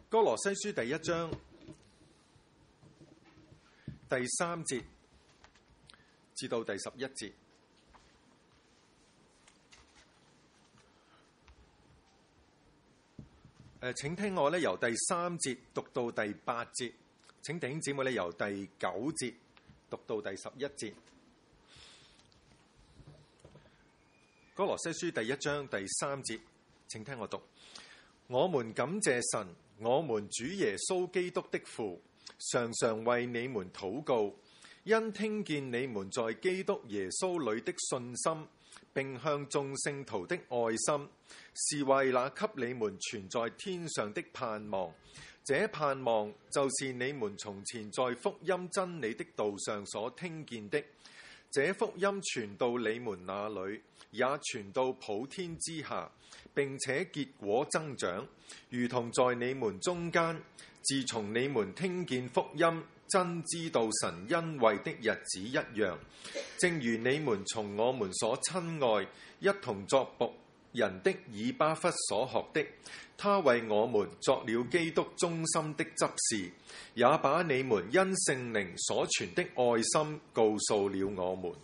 歌羅西書第1章第3節至到第11節。請聽我由第3節讀到第8節，請弟兄姊妹由第9節讀到第11節。歌羅西書第1章第3節，請聽我讀。我們感謝神，我們主耶穌基督的父，常常為你們禱告，因聽見你們在基督耶穌裏的信心，並向眾聖徒的愛心，是為那給你們存在天上的盼望。這盼望就是你們從前在福音真理的道上所聽見的。這福音傳到你們那裏，也傳到普天之下，並且結果增長，如同在你們中間。自從你們聽見福音，真知道神恩惠的日子一樣，正如你們從我們所親愛一同作僕人的以巴弗所學的，他為我們作了基督忠心的執事，也把你們因聖靈所存的愛心告訴了我們。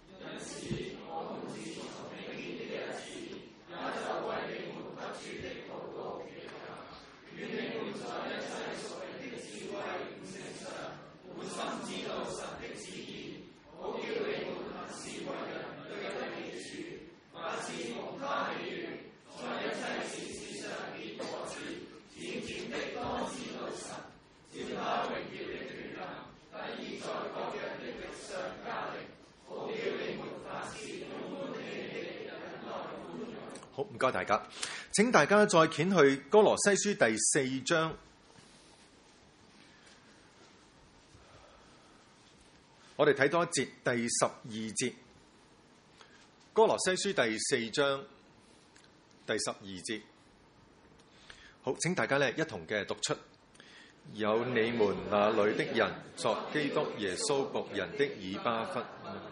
好，唔該大家，請大家再掀去歌羅西書第4章，我哋睇多一節第12節。歌羅西書第4章第12節，好，請大家一同嘅讀出。有你們那裏的人作基督耶穌僕人的以巴弗，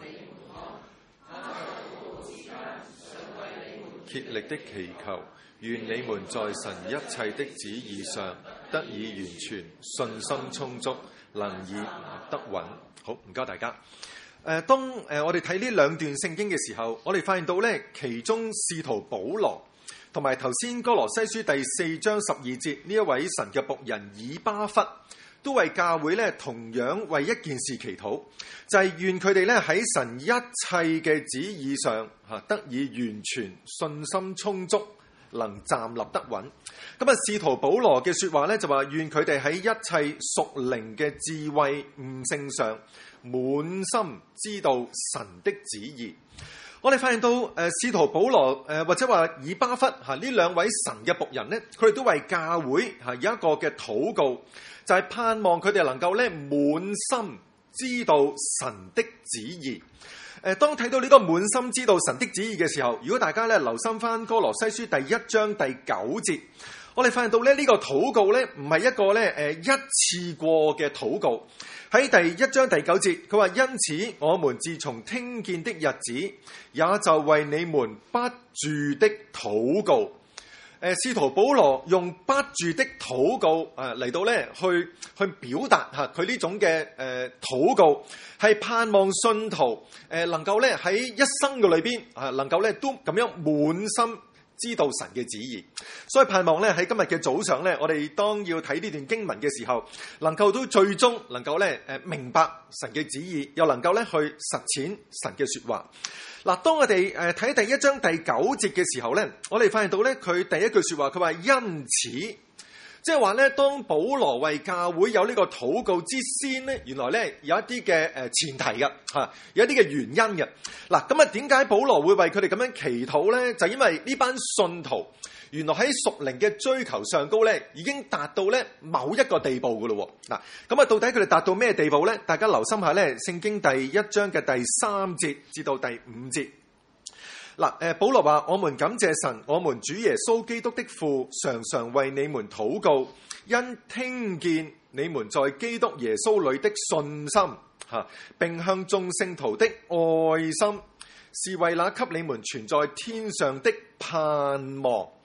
竭力的祈求，願你們在神一切的旨意上得以完全，信心充足，能以得穩。好，唔該大家。當我哋睇呢兩段聖經嘅時候，我哋發現到其中使徒保羅同埋頭先歌羅西書第4章12節呢一位神嘅僕人以巴弗，都為教會同樣為一件事祈禱，就係願佢哋喺神一切嘅旨意上得以完全，信心充足，能站立得穩。咁啊，使徒保羅嘅說話就話，願佢哋喺一切屬靈嘅智慧悟性上滿心知道神的旨意。我哋發現到使徒保羅或者話以巴弗呢兩位神嘅僕人佢哋都為教會有一個嘅禱告，就係盼望佢哋能夠滿心知道神的旨意。當睇到呢個滿心知道神的旨意嘅時候，如果大家留心翻歌羅西書第1章第9節，我哋發現到呢個禱告唔係一個一次過嘅禱告。喺第1章第9節，佢話，因此我們自從聽見的日子，也就為你們不住的禱告。使徒保羅用不住的禱告嚟到去表達佢呢種嘅禱告，係盼望信徒能夠喺一生嘅裏邊能夠都咁樣滿心知道神嘅旨意。所以盼望喺今日嘅早上我哋當要睇呢段經文嘅時候，能夠都最終能夠明白神嘅旨意，又能夠去實踐神嘅說話。嗱，當我哋睇第1章第9節嘅時候我哋發現到佢第一句說話，佢話因此，即係話當保羅為教會有呢個禱告之先原來有一啲嘅前提嘅有一啲嘅原因嘅。嗱，咁啊，點解保羅會為佢哋咁樣祈禱就因為呢班信徒原來喺屬靈嘅追求上高已經達到某一個地步噶咯。嗱，咁啊，到底佢哋達到咩地步大家留心下聖經第1章嘅第3節至到第5節。嗱，保羅話，我們感謝神，我們主耶穌基督的父，常常為你們禱告，因聽見你們在基督耶穌裏的信心，並向眾聖徒的愛心，是為那給你們存在天上的盼望。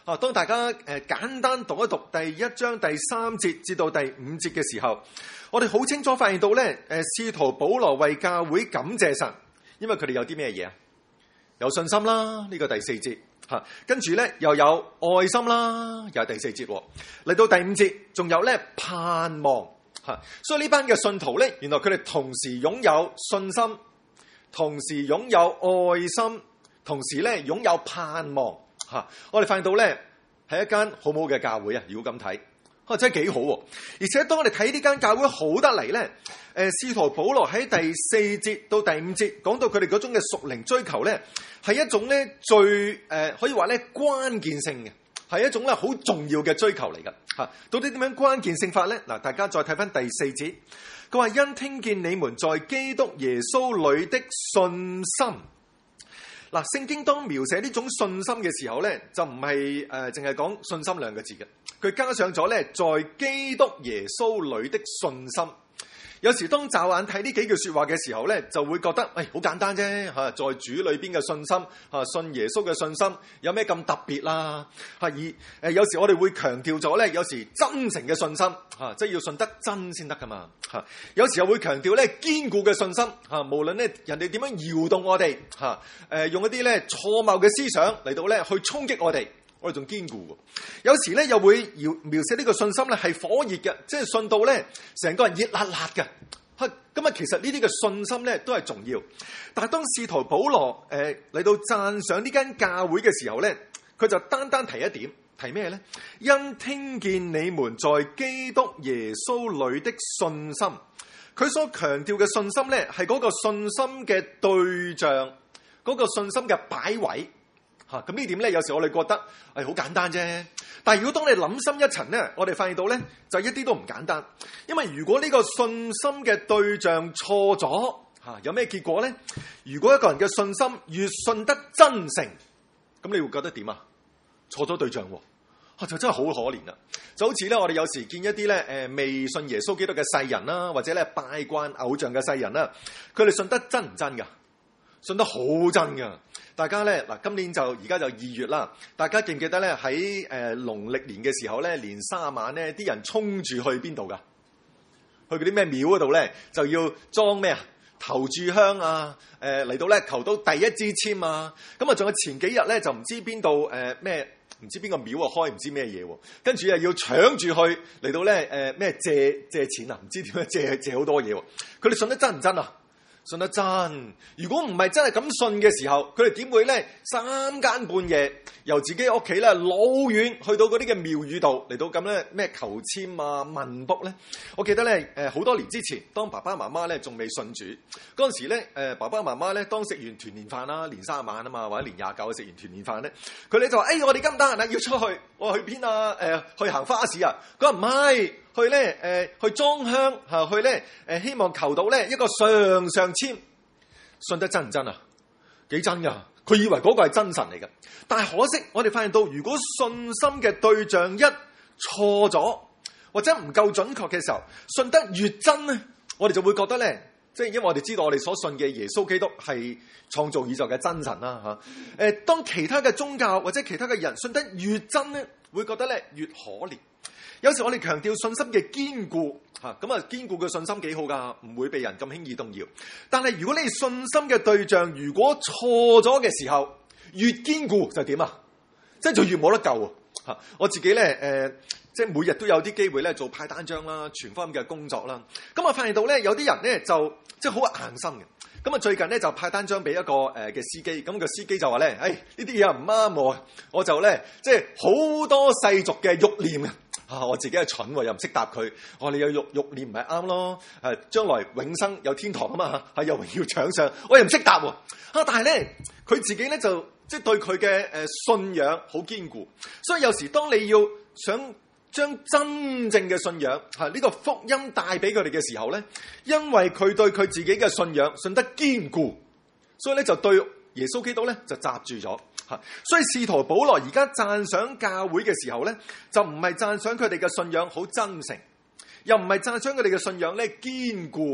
當大家簡單讀一讀第1章第3節至到第5節嘅時候，我哋好清楚發現到咧，使徒保羅為教會感謝神，因為佢哋有啲咩嘢啊？有信心啦，呢個第4節嚇，跟住咧又有愛心啦，又係第4節。嚟到第5節，仲有咧盼望嚇，所以呢班嘅信徒咧，原來佢哋同時擁有信心，同時擁有愛心，同時咧擁有盼望嚇。我哋發現到咧係一間好好嘅教會啊！如果咁睇，真係幾好喎。而且當我哋睇呢間教會好得嚟咧，使徒保羅喺第4節到第5節講到佢哋嗰種嘅屬靈追求咧，係一種咧最可以話咧關鍵性嘅，係一種咧好重要嘅追求嚟㗎嚇。到底點樣關鍵性法咧？嗱，大家再睇翻第4節，佢話因聽見你們在基督耶穌裏的信心。嗱，聖經當描寫呢種信心嘅時候咧，就唔係淨係講信心兩個字嘅，佢加上咗咧在基督耶穌裏的信心。有時當驟眼睇呢幾句說話嘅時候咧，就會覺得好簡單啫嚇，在主裏邊嘅信心嚇，信耶穌嘅信心有咩咁特別啦嚇？而有時我哋會強調咗咧，有時真誠嘅信心嚇，即係要信得真先得噶嘛嚇。有時又會強調咧堅固嘅信心嚇，無論咧人哋點樣搖動我哋嚇，用一啲咧錯謬嘅思想嚟到咧去衝擊我哋。我哋仲堅固喎，有時咧又會描寫呢個信心咧係火熱嘅，即係信到咧成個人熱辣辣嘅。咁啊，其實呢啲嘅信心咧都係重要。但係當使徒保羅嚟到讚賞呢間教會嘅時候咧，佢就單單提一點，提咩咧？因聽見你們在基督耶穌裏的信心，佢所強調嘅信心咧係嗰個信心嘅對象，嗰個信心嘅擺位。咁呢點咧，有時我哋覺得好簡單啫。但係如果當你諗深一層咧，我哋發現到咧就一啲都唔簡單。因為如果呢個信心嘅對象錯咗，有咩結果咧？如果一個人嘅信心越信得真誠，咁你會覺得點啊？錯咗對象喎，就真係好可憐啦。就好似咧，我哋有時見一啲咧未信耶穌基督嘅世人啦，或者咧拜慣偶像嘅世人啦，佢哋信得真唔真㗎？信得好真㗎。大家咧嗱，今年而家就2月啦。大家記唔記得咧喺農曆年嘅時候咧，年卅晚咧，啲人衝住去邊度㗎？去嗰啲咩廟嗰度咧，就要裝咩啊？頭炷香啊，嚟到咧求到第一支籤啊。咁啊，仲有前幾日咧就唔知邊度咩，唔知邊個廟啊開唔知咩嘢喎，跟住啊要搶住去嚟到咧咩借錢啊，唔知點樣借好多嘢喎。佢哋信得真唔真啊？信得真，如果唔係真係咁信嘅時候，佢哋點會咧3更半夜由自己屋企咧老遠去到嗰啲嘅廟宇度嚟到咁咧咩求籤啊問卜咧？我記得咧好多年之前，當爸爸媽媽咧仲未信主嗰陣時咧，爸爸媽媽咧當食完團年飯啦，年30晚啊嘛，或者年29食完團年飯咧，佢哋就話：我哋得唔得閒啊？要出去，我話去邊啊？去行花市啊？佢話唔係。去咧去裝香嚇，去咧希望求到咧一個上籤，信得真唔真啊？幾真㗎？佢以為嗰個係真神嚟㗎，但係可惜我哋發現到，如果信心嘅對象一錯咗或者唔夠準確嘅時候，信得越真咧，我哋就會覺得咧，即係因為我哋知道我哋所信嘅耶穌基督係創造宇宙嘅真神啦嚇。當其他嘅宗教或者其他嘅人信得越真咧，會覺得咧越可憐。有時我哋強調信心嘅堅固嚇，咁啊堅固嘅信心幾好㗎，唔會被人咁輕易動搖。但係如果你信心嘅對象如果錯咗嘅時候，越堅固就點啊？即係就越冇得救嚇。我自己咧即係每日都有啲機會咧做派單張啦、傳福音嘅工作啦。咁我發現到咧有啲人咧就即係好硬心嘅。咁啊最近咧就派單張俾一個嘅司機，咁個司機就話咧：呢啲嘢唔啱我就咧即係好多世俗嘅慾念啊！我自己係蠢喎，又唔識答佢。我話你有慾念唔係啱咯，將來永生有天堂啊嘛，有榮耀獎賞，我又唔識答喎。但係咧佢自己咧就即係對佢嘅信仰好堅固，所以有時當你要想將真正嘅信仰呢個福音帶俾佢哋嘅時候咧，因為佢對佢自己嘅信仰信得堅固，所以咧就對耶穌基督咧就閘住咗。所以使徒保羅而家讚賞教會嘅時候咧，就唔係讚賞佢哋嘅信仰好真誠，又唔係讚賞佢哋嘅信仰咧堅固，而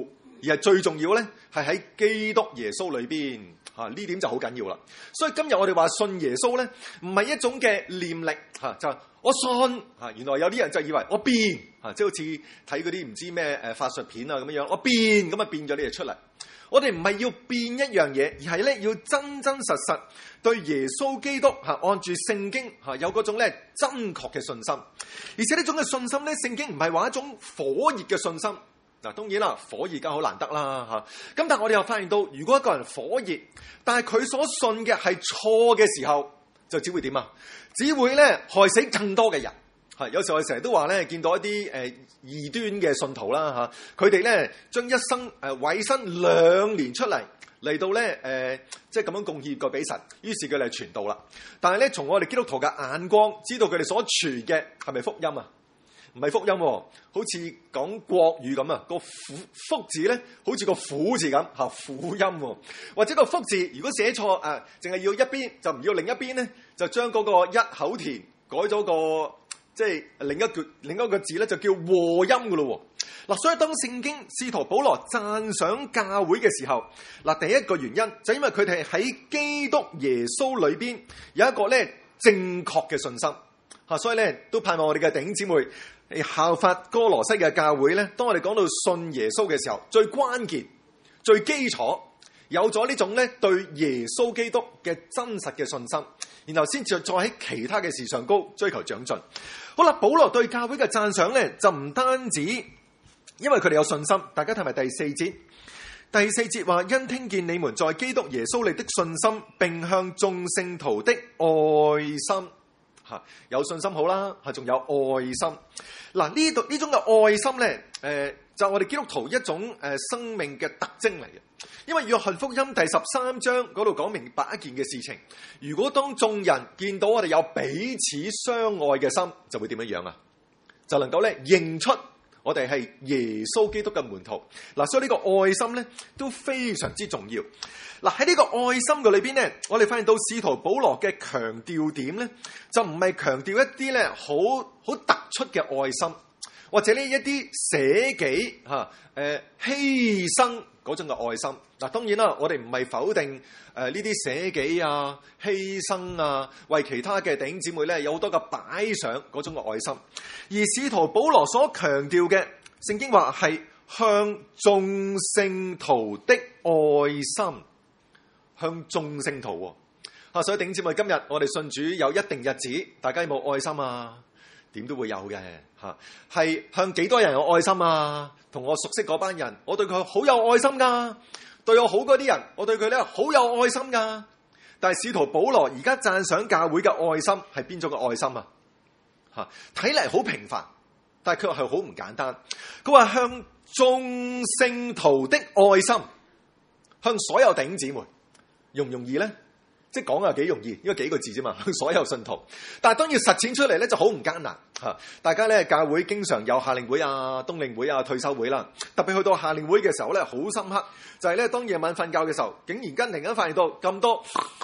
而係最重要咧係喺基督耶穌裏邊。呢點就好緊要啦。所以今日我哋話信耶穌咧，唔係一種嘅念力就係我信原來有啲人就以為我變即係好似睇嗰啲唔知咩法術片啊咁樣，我變咁啊變咗啲嘢出嚟。我哋唔係要變一樣嘢，而係咧要真真實實對耶穌基督按住聖經有嗰種咧真確嘅信心。而且呢種嘅信心咧，聖經唔係話一種火熱嘅信心。嗱，當然啦，火熱梗好難得啦咁但係我哋又發現到，如果一個人火熱，但係佢所信嘅係錯嘅時候，就只會點啊？只會咧害死更多嘅人。有時候我哋成日都話咧，見到一啲異端嘅信徒啦佢哋咧將一生委身2年出嚟到咧即係咁樣貢獻過俾神，於是佢哋傳道啦。但係咧從我哋基督徒嘅眼光，知道佢哋所傳嘅係咪福音啊？唔係福音好似講國語咁啊，個福字咧好似個苦字咁苦音或者個福字如果寫錯淨係要一邊就唔要另一邊咧，就將嗰個一口田改咗個即係另一個字咧就叫和音噶咯嗱。所以當聖經使徒保羅讚賞教會嘅時候，第一個原因就因為佢哋喺基督耶穌裏邊有一個咧正確嘅信心所以咧都盼望我哋嘅弟兄姊妹效法哥羅西嘅教會咧，當我哋講到信耶穌嘅時候，最關鍵、最基礎，有咗呢種咧對耶穌基督嘅真實嘅信心，然後先至再喺其他嘅事上高追求長進。好啦，保羅對教會嘅讚賞咧，就唔單止因為佢哋有信心。大家睇埋第4節，第4節話：因聽見你們在基督耶穌裏的信心，並向眾聖徒的愛心。有信心好啦，仲有愛心。呢種嘅愛心咧，就我哋基督徒一種生命嘅特徵嚟嘅。因為約翰福音第13章嗰度講明白一件嘅事情，如果當眾人見到我哋有彼此相愛嘅心，就會點樣樣啊？就能夠咧認出我哋係耶穌基督嘅門徒。所以呢個愛心咧都非常之重要。喺呢個愛心嘅裏邊咧，我哋發現到使徒保羅嘅強調點咧，就唔係強調一啲咧好突出嘅愛心，或者呢一啲捨己犧牲嗰種嘅愛心。當然啦，我哋唔係否定呢啲捨己啊、犧牲啊，為其他嘅弟兄姊妹咧有好多嘅擺上嗰種嘅愛心。而使徒保羅所強調嘅，聖經話係向眾聖徒的愛心。向眾聖徒所以弟兄姊妹，今日我哋信主有一定日子，大家有冇愛心啊？點都會有嘅係向幾多人有愛心啊？同我熟悉嗰班人，我對佢好有愛心噶；對我好嗰啲人，我對佢咧好有愛心噶。但係使徒保羅而家讚賞教會嘅愛心係邊種嘅愛心啊？睇嚟好平凡，但係佢係好唔簡單。佢話向眾聖徒的愛心，向所有弟兄姊妹。容唔容易咧？即係講又幾容易，因為幾個字啫嘛，所有信徒。但係當要實踐出嚟咧，就好唔艱難大家咧教會經常有夏令會啊、冬令會啊、退休會啦。特別去到夏令會嘅時候咧，好深刻，就係咧當夜晚瞓覺嘅時候，竟然突然間發現到咁多，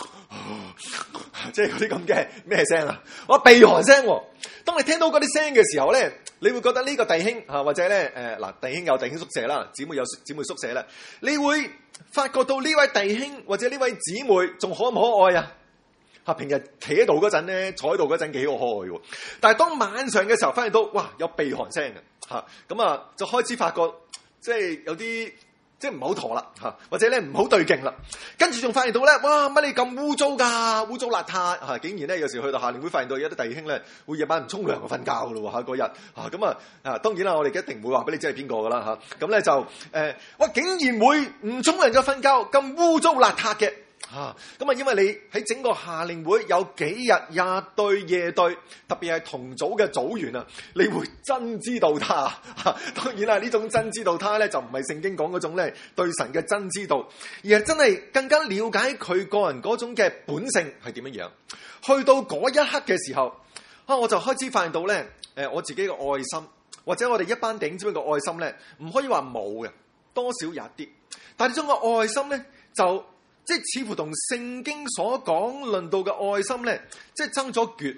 即係嗰啲咁嘅咩聲啊？我鼻鼾聲。當你聽到嗰啲聲嘅時候咧，你會覺得呢個弟兄或者咧弟兄有弟兄宿舍啦，姊妹有姊妹宿舍啦，你會發覺到呢位弟兄或者呢位姊妹仲可唔可愛啊？平日企喺度嗰陣咧，坐喺度嗰陣幾可愛喎。但係當晚上嘅時候，發現到哇有鼻鼾聲嘅咁就開始發覺即係有啲即係唔好妥啦或者咧唔好對勁啦。跟住仲發現到咧，哇乜你咁污糟㗎，污糟邋遢竟然咧有時去到夏令會發現到有啲弟兄咧會夜晚唔沖涼就瞓覺㗎咯喎嗰日咁當然啦，我哋一定唔會話俾你知係邊個㗎啦咁咧就哇竟然會唔沖涼就瞓覺，咁污糟邋遢嘅。因為你喺整個夏令會有幾日日對夜對，特別係同組嘅組員啊，你會真知道他當然啦，呢種真知道他咧就唔係聖經講嗰種咧對神嘅真知道，而係真係更加了解佢個人嗰種嘅本性係點樣樣。去到嗰一刻嘅時候我就開始發現到咧我自己嘅愛心，或者我哋一班弟兄姊妹嘅愛心咧，唔可以話冇嘅，多少有一啲，但係呢種嘅愛心咧就即係似乎同聖經所講論到嘅愛心咧，即係爭咗橛咯。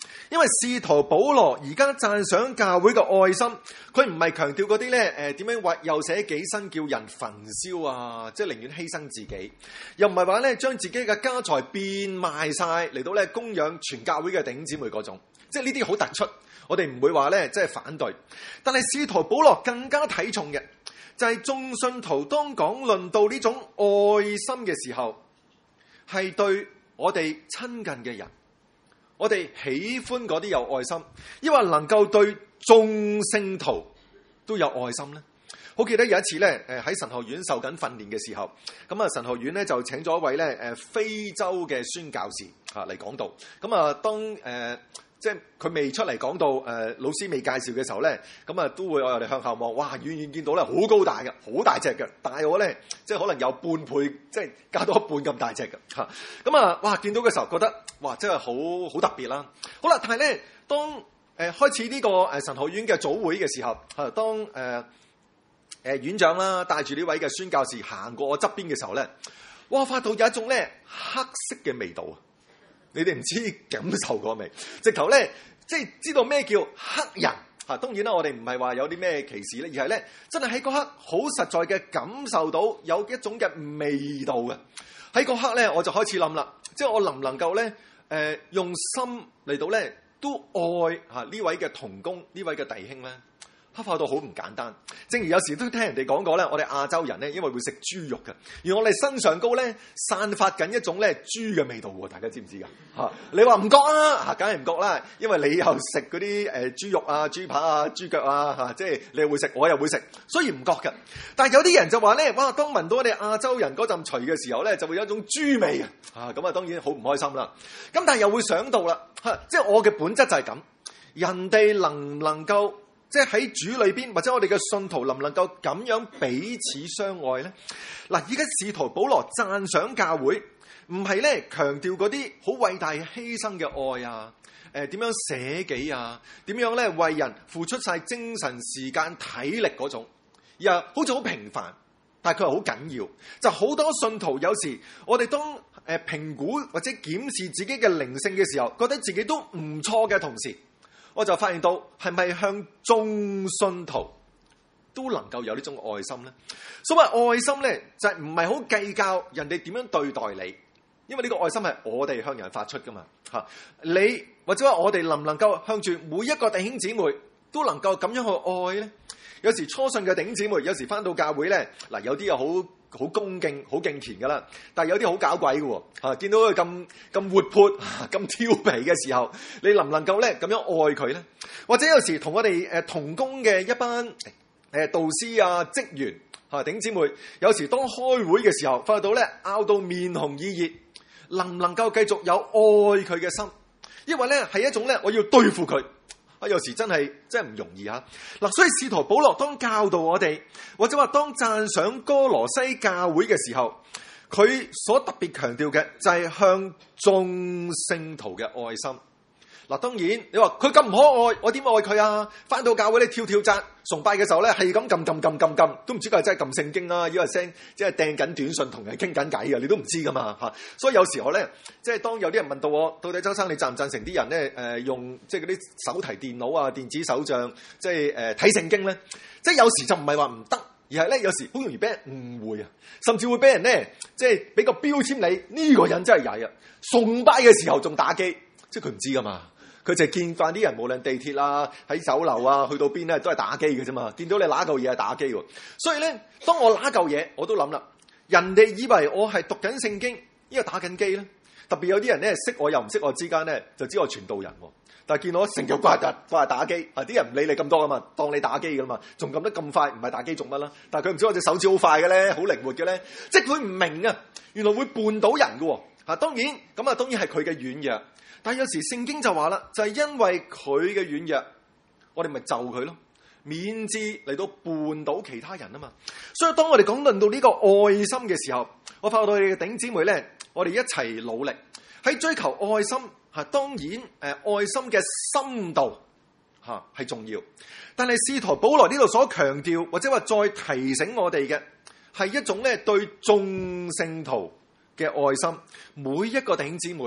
因為使徒保羅而家讚賞教會嘅愛心，佢唔係強調嗰啲咧點樣為又捨己身叫人焚燒啊，即係寧願犧牲自己，又唔係話咧將自己嘅家財變賣晒嚟到咧供養全教會嘅弟兄姊妹嗰種，即係呢啲好突出，我哋唔會話咧即係反對。但係使徒保羅更加睇重嘅就係眾信徒當講論到呢種愛心嘅時候，係對我哋親近嘅人，我哋喜歡嗰啲有愛心，抑或能夠對眾聖徒都有愛心呢？好記得有一次咧，喺神學院受緊訓練嘅時候，咁啊神學院咧就請咗一位咧非洲嘅宣教士嚟講道。咁啊當即係佢未出嚟講道，老師未介紹嘅時候咧，咁啊都會我哋向後望，哇遠遠見到咧好高大嘅，好大隻嘅，大我咧即係可能有半倍，即係加多一半咁大隻嘅嚇。咁啊哇見到嘅時候覺得哇真係好特別啦。好啦，但係咧當開始呢個神學院嘅組會嘅時候，當院長啦帶住呢位嘅宣教士行過我側邊嘅時候咧，哇發到有一種咧黑色嘅味道啊！你哋唔知感受過未？直頭咧，即係知道咩叫黑人嚇。當然啦，我哋唔係話有啲咩歧視咧，而係咧真係喺嗰刻好實在嘅感受到有一種嘅味道嘅。喺嗰刻咧，我就開始諗啦，即係我能唔能夠咧用心嚟到咧都愛嚇呢位嘅同工，呢位嘅弟兄咧？黑化到好唔簡單，正如有時都聽人哋講過咧，我哋亞洲人咧，因為會食豬肉嘅，而我哋身上高咧散發緊一種咧豬嘅味道喎，大家知唔知噶？嚇，你話唔覺啊？嚇，梗係唔覺啦，因為你又食嗰啲豬肉啊、豬扒啊、豬腳啊，嚇，即係你又會食，我又會食，所以唔覺嘅。但係有啲人就話咧，哇，當聞到我哋亞洲人嗰陣除嘅時候咧，就會有一種豬味嘅，咁啊當然好唔開心啦。咁但係又會想到啦，即係我嘅本質就係咁，人哋能唔能夠？即係喺主裏邊，或者我哋嘅信徒能唔能夠咁樣彼此相愛呢？嗱，而家使徒保羅讚賞教會，唔係咧強調嗰啲好偉大犧牲嘅愛啊，點樣捨己啊，點樣咧為人付出晒精神時間體力嗰種，而好似好平凡，但係佢係好緊要。就好多信徒有時，我哋當評估或者檢視自己嘅靈性嘅時候，覺得自己都唔錯嘅同時，我就發現到係咪向眾信徒都能夠有呢種愛心呢？所謂愛心呢，就係唔係好計較人哋點樣對待你，因為呢個愛心係我哋向人發出噶嘛。你或者話我哋能唔能夠向住每一個弟兄姊妹都能夠咁樣去愛呢？有時初信嘅弟兄姊妹，有時翻到教會呢，嗱有啲又好恭敬、好敬虔噶啦，但係有啲好搞鬼嘅喎，見到佢咁活潑、咁調皮嘅時候，你能唔能夠咧咁樣愛佢咧？或者有時同我哋同工嘅一班導師啊、職員弟兄姊妹，有時當開會嘅時候，發覺到咧拗到面紅耳熱，能唔能夠繼續有愛佢嘅心？因為咧係一種咧我要對付佢。有時真係唔容易嚇。嗱，所以使徒保羅當教導我哋，或者話當讚賞哥羅西教會嘅時候，佢所特別強調嘅就係向眾聖徒嘅愛心。嗱，當然你話佢咁唔可愛，我點愛佢啊？翻到教會咧跳跳紮，崇拜嘅時候咧係咁撳，都唔知佢係真係撳聖經啦，因為聲即係掟緊短信同人傾緊偈嘅，你都唔知噶嘛嚇。所以有時候咧，即係當有啲人問到我，到底周生你贊唔贊成啲人咧用即係嗰啲手提電腦啊、電子手帳，即係睇聖經咧？即係有時就唔係話唔得，而係咧有時好容易俾人誤會啊，甚至會俾人咧即係俾個標籤你呢個人真係曳啊！崇拜嘅時候仲打機，即係佢唔知噶嘛。佢就見慣啲人，無論地鐵啊、喺酒樓啊，去到邊咧都係打機嘅啫嘛。見到你揦嚿嘢係打機喎，所以咧，當我揦嚿嘢，我都諗啦，人哋以為我係讀緊聖經，因為打緊機咧。特別有啲人咧識我又唔識我之間咧，就知我傳道人喎。但係見我成日掛日打機，啲人唔理你咁多噶嘛，當你打機噶嘛，仲撳得咁快，唔係打機做乜啦？但係佢唔知我隻手指好快嘅咧，好靈活嘅咧，即係佢唔明啊，原來會絆到人嘅喎。當然係佢嘅軟弱。但係有時聖經就話啦，就係因為佢嘅軟弱，我哋咪就佢咯，免至嚟到絆倒其他人啊嘛。所以當我哋講論到呢個愛心嘅時候，我發覺到我哋嘅弟兄姊妹咧，我哋一齊努力喺追求愛心。當然愛心嘅深度係重要，但係使徒保羅呢度所強調或者話再提醒我哋嘅係一種咧對眾聖徒嘅愛心，每一個弟兄姊妹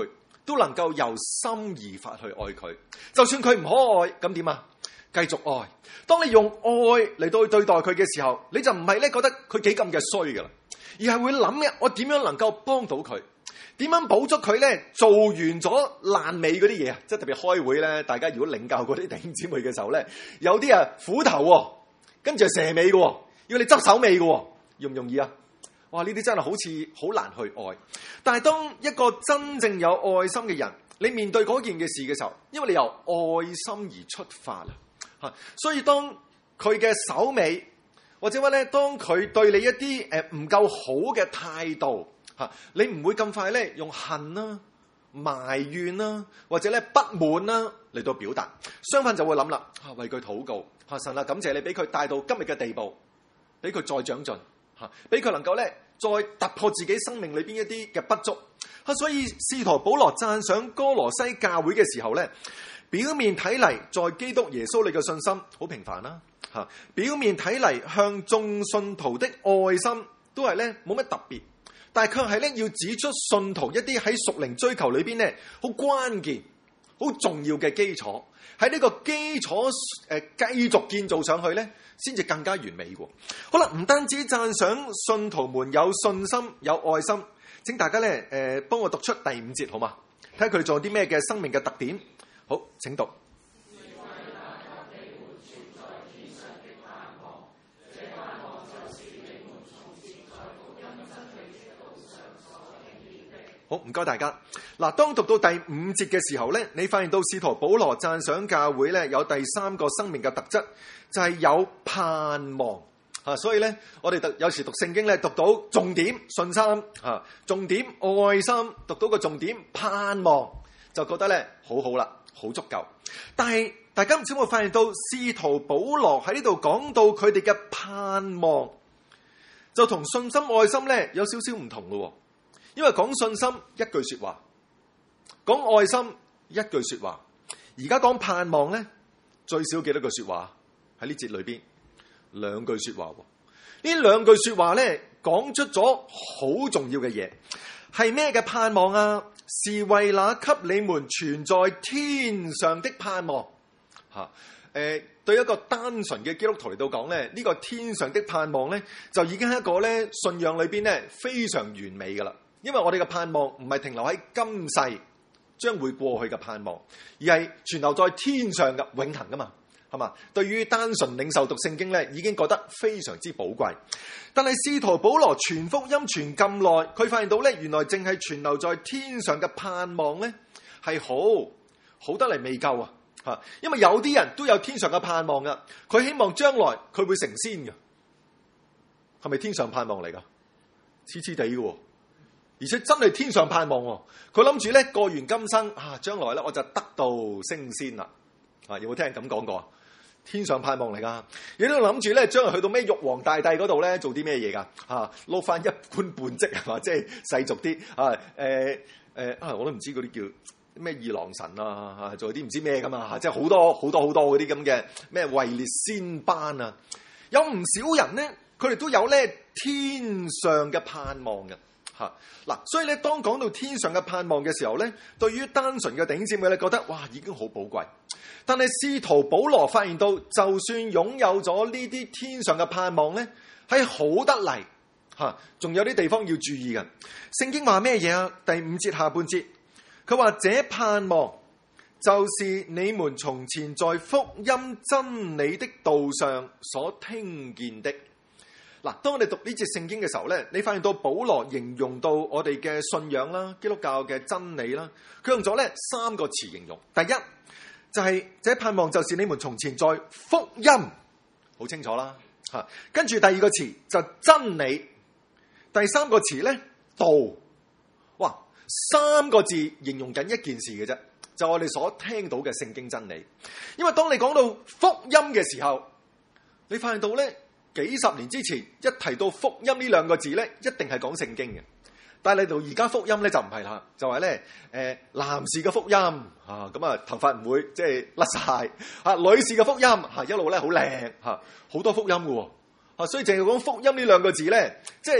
都能夠由心而發去愛佢。就算佢唔可愛，咁點啊？繼續愛。當你用愛嚟到去對待佢嘅時候，你就唔係咧覺得佢幾咁嘅衰噶啦，而係會諗嘅，我點樣能夠幫到佢？點樣補足佢咧做完咗爛尾嗰啲嘢啊？即係特別開會咧，大家如果領教嗰啲弟兄姊妹嘅時候咧，有啲啊斧頭，跟住係蛇尾嘅，要你執手尾嘅，容唔容易啊？哇！呢啲真係好似好難去愛。但係當一個真正有愛心嘅人，你面對嗰件嘅事嘅時候，因為你由愛心而出發啦，所以當佢嘅手尾，或者話咧，當佢對你一啲唔夠好嘅態度，你唔會咁快咧用恨啦、埋怨啦，或者咧不滿啦嚟到表達。相反就會諗啦，為佢禱告，神啊，感謝你俾佢帶到今日嘅地步，俾佢再長進，俾佢能夠咧再突破自己生命裏邊一啲嘅不足。所以使徒保羅讚賞哥羅西教會嘅時候咧，表面睇嚟在基督耶穌裏嘅信心好平凡啦，表面睇嚟向眾信徒的愛心都係咧冇乜特別。但係卻係咧要指出信徒一啲喺屬靈追求裏邊咧好關鍵、好重要嘅基礎，喺呢個基礎繼續建造上去咧，先至更加完美喎。好啦，唔單止讚賞信徒們有信心、有愛心，請大家咧幫我讀出第5節好嘛？睇下佢哋仲有啲咩嘅生命嘅特點。好，請讀。好，唔該大家。嗱，當讀到第5節嘅時候咧，你發現到使徒保羅讚賞教會咧有第3個生命嘅特質，就係有盼望。所以咧，我哋有時讀聖經咧，讀到重點信心，重點愛心，讀到個重點盼望，就覺得咧好好啦，好足夠。但係大家唔知有冇發現到使徒保羅喺呢度講到佢哋嘅盼望，就同信心愛心咧有少少唔同咯。因為講信心一句說話，講愛心一句說話，而家講盼望咧最少幾多句說話喺呢節裏邊？2句說話。呢2句說話咧講出咗好重要嘅嘢，係咩嘅盼望啊？是為那給你們存在天上的盼望。對一個單純嘅基督徒嚟到講咧，呢個天上的盼望咧就已經係一個咧信仰裏邊咧非常完美噶啦。因為我哋嘅盼望唔係停留喺今世將會過去嘅盼望，而係存留在天上嘅永恆噶嘛，係嘛？對於單純領受讀聖經咧，已經覺得非常之寶貴。但係使徒保羅傳福音傳咁耐，佢發現到咧，原來淨係存留在天上嘅盼望咧，係好得嚟未夠啊！吓，因為有啲人都有天上嘅盼望噶，佢希望將來佢會成仙嘅，係咪天上盼望嚟噶？黐黐地嘅。而且真係天上盼望，佢諗住咧過完今生將來咧我就得到升仙啦。有冇聽人咁講過啊？天上盼望嚟噶，亦都諗住咧將來去到咩玉皇大帝嗰度咧做啲咩嘢噶？撈翻一官半職係嘛，即係世俗啲我都唔知嗰啲叫咩二郎神啊，做啲唔知咩噶嘛，即係好多嗰啲咁嘅咩位列仙班啊。有唔少人咧，佢哋都有咧天上嘅盼望嘅。嗱，所以咧，當講到天上嘅盼望嘅時候咧，對於單純嘅弟兄姊妹咧，覺得哇，已經好寶貴。但係使徒保羅發現到，就算擁有咗呢啲天上嘅盼望咧，係好得嚟仲有啲地方要注意嘅。聖經話咩嘢啊？第5節下半節，佢話這盼望就是你們從前在福音真理的道上所聽見的。嗱，當我哋讀呢節聖經嘅時候咧，你發現到保羅形容到我哋嘅信仰啦、基督教嘅真理啦，佢用咗咧3個詞形容。第一就係這盼望就是你們從前在福音，好清楚啦吓。跟住第2個詞就真理，第3個詞咧道。哇，3個字形容緊一件事嘅啫，就我哋所聽到嘅聖經真理。因為當你講到福音嘅時候，你發現到咧，幾十年之前一提到福音呢2個字咧，一定係講聖經嘅。但係嚟到而家福音咧就唔係啦，就係咧男士嘅福音咁啊頭髮唔會即係甩晒女士嘅福音一路咧好靚好多福音嘅所以淨係講福音呢2個字咧，即係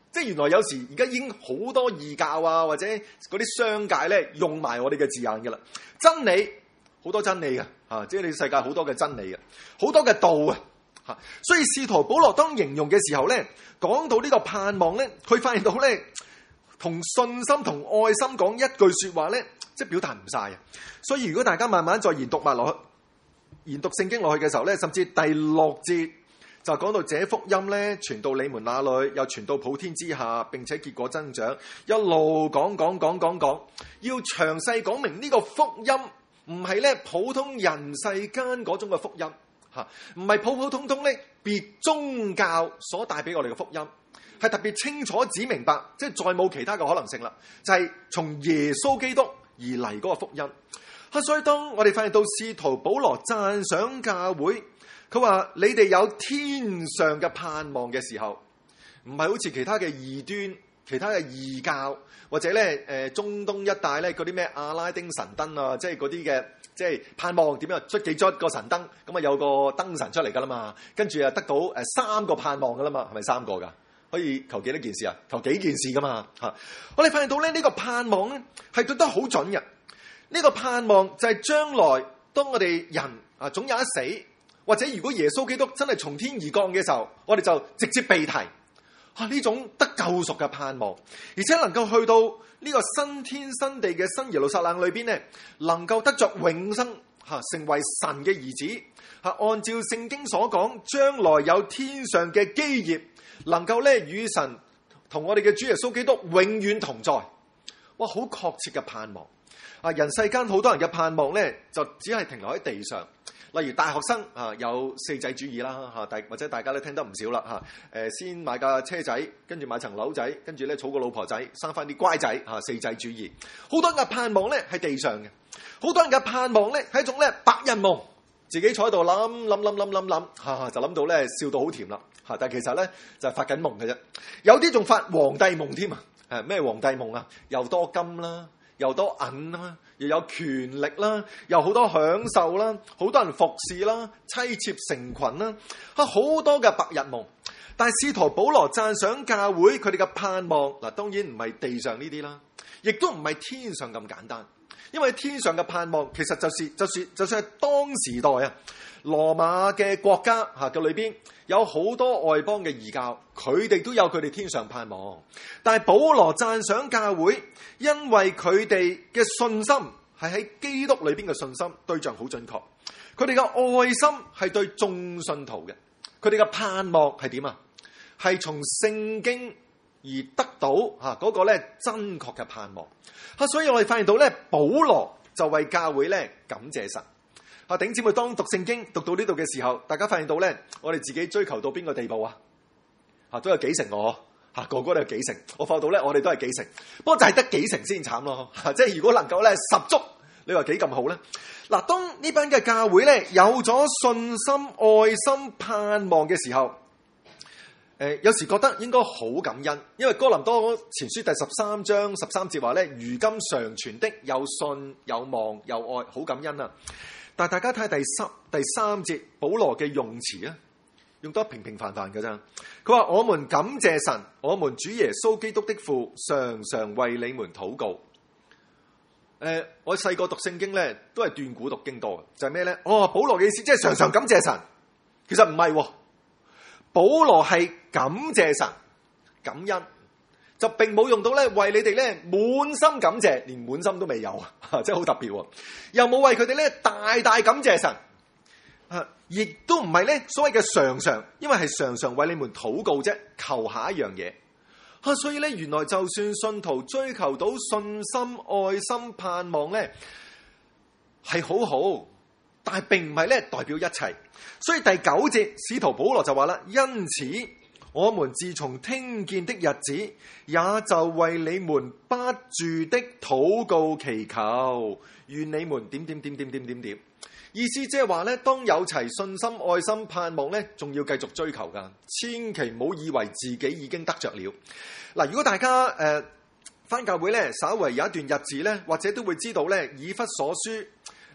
即係原來有時而家已經好多異教啊，或者嗰啲商界咧用埋我哋嘅字眼㗎啦。真理好多真理嘅嚇，即係你世界好多嘅真理嘅，好多嘅道啊嚇。所以使徒保羅當形容嘅時候咧，講到呢個盼望咧，佢發現到咧同信心同愛心講一句説話咧，即係表達唔晒啊。所以如果大家慢慢再研讀埋落去，研讀聖經落去嘅時候咧，甚至第6節。就講到這福音咧，傳到你們那裏，又傳到普天之下，並且結果增長，一路講，要詳細講明呢個福音唔係咧普通人世間嗰種嘅福音嚇，唔係普普通通咧別宗教所帶俾我哋嘅福音，係特別清楚指明白，即係再冇其他嘅可能性啦，就係從耶穌基督而嚟嗰個福音。所以當我哋發現到使徒保羅讚賞教會。佢話：你哋有天上嘅盼望嘅時候，唔係好似其他嘅異端、其他嘅異教，或者咧中東一帶咧嗰啲咩阿拉丁神燈啊，即係嗰啲嘅，即係盼望點樣捽幾捽個神燈，咁啊有個燈神出嚟噶啦嘛，跟住啊得到3個盼望噶啦嘛，係咪3個㗎？可以求幾多件事啊？求幾件事噶嘛嚇！我哋發現到咧呢個盼望咧係對得好準嘅，呢個盼望就係將來當我哋人啊總有一死。或者如果耶穌基督真係從天而降嘅時候，我哋就直接被提呢種得救贖嘅盼望，而且能夠去到呢個新天新地嘅新耶路撒冷裏邊咧，能夠得着永生成為神嘅兒子按照聖經所講，將來有天上嘅基業，能夠咧與神同我哋嘅主耶穌基督永遠同在。哇，好確切嘅盼望人世間好多人嘅盼望咧，就只係停留喺地上。例如大學生有4仔主義啦或者大家都聽得唔少啦先買架車仔，跟住買層樓仔，跟住咧儲個老婆仔，生翻啲乖仔4仔主義。好多人嘅盼望咧喺地上嘅，好多人嘅盼望咧係一種咧白日夢，自己坐喺度諗就諗到咧笑到好甜啦但係其實咧就係發緊夢嘅啫。有啲仲發皇帝夢添咩皇帝夢啊？又多金啦，又多銀啦，又有權力啦，又好多享受啦，好多人服侍啦，妻妾成群啦，好多嘅白日夢。但係使徒保羅讚賞教會佢哋嘅盼望嗱，當然唔係地上呢啲啦，亦都唔係天上咁簡單。因為天上嘅盼望其實就算係當時代羅馬嘅國家嘅裏邊有好多外邦嘅異教，佢哋都有佢哋天上盼望。但係保羅讚賞教會，因為佢哋嘅信心係喺基督裏邊嘅信心對象好準確，佢哋嘅愛心係對眾信徒嘅，佢哋嘅盼望係點啊？係從聖經而得到嗰個咧真確嘅盼望。所以我哋發現到咧，保羅就為教會咧感謝神。弟兄姊妹，當讀聖經讀到呢度嘅時候，大家發現到咧，我哋自己追求到邊個地步啊？都有幾成我個個都有幾成，我發覺到咧，我哋都係幾成，不過就係得幾成先慘咯。即係如果能夠咧十足，你話幾咁好咧？嗱，當呢班嘅教會咧有咗信心、愛心、盼望嘅時候，有時覺得應該好感恩，因為哥林多前書第13章13節話咧，如今常存的有信、有望、有愛，好感恩啊！但係大家睇下第三節保羅嘅用詞啊，用得平平凡凡嘅咋。佢話我們感謝神，我們主耶穌基督的父，常常為你們禱告。我細個讀聖經咧，都係斷估讀經多嘅，就係咩咧？保羅嘅意思即係常常感謝神，其實唔係，保羅係感謝神，感恩。就並冇用到咧，為你哋咧滿心感謝，連滿心都未有啊！真係好特別，又冇為佢哋咧大大感謝神，亦都唔係咧所謂嘅常常，因為係常常為你們禱告啫，求下一樣嘢。所以咧，原來就算信徒追求到信心、愛心、盼望咧，係好好，但係並唔係咧代表一切。所以第9節，使徒保羅就話啦，因此，我們自從聽見的日子，也就為你們不住的禱告祈求，願你們點。意思即係話咧，當有齊信心、愛心、盼望咧，仲要繼續追求噶，千祈唔好以為自己已經得着了。嗱，如果大家返教會咧，稍為有一段日子咧，或者都會知道咧，以弗所書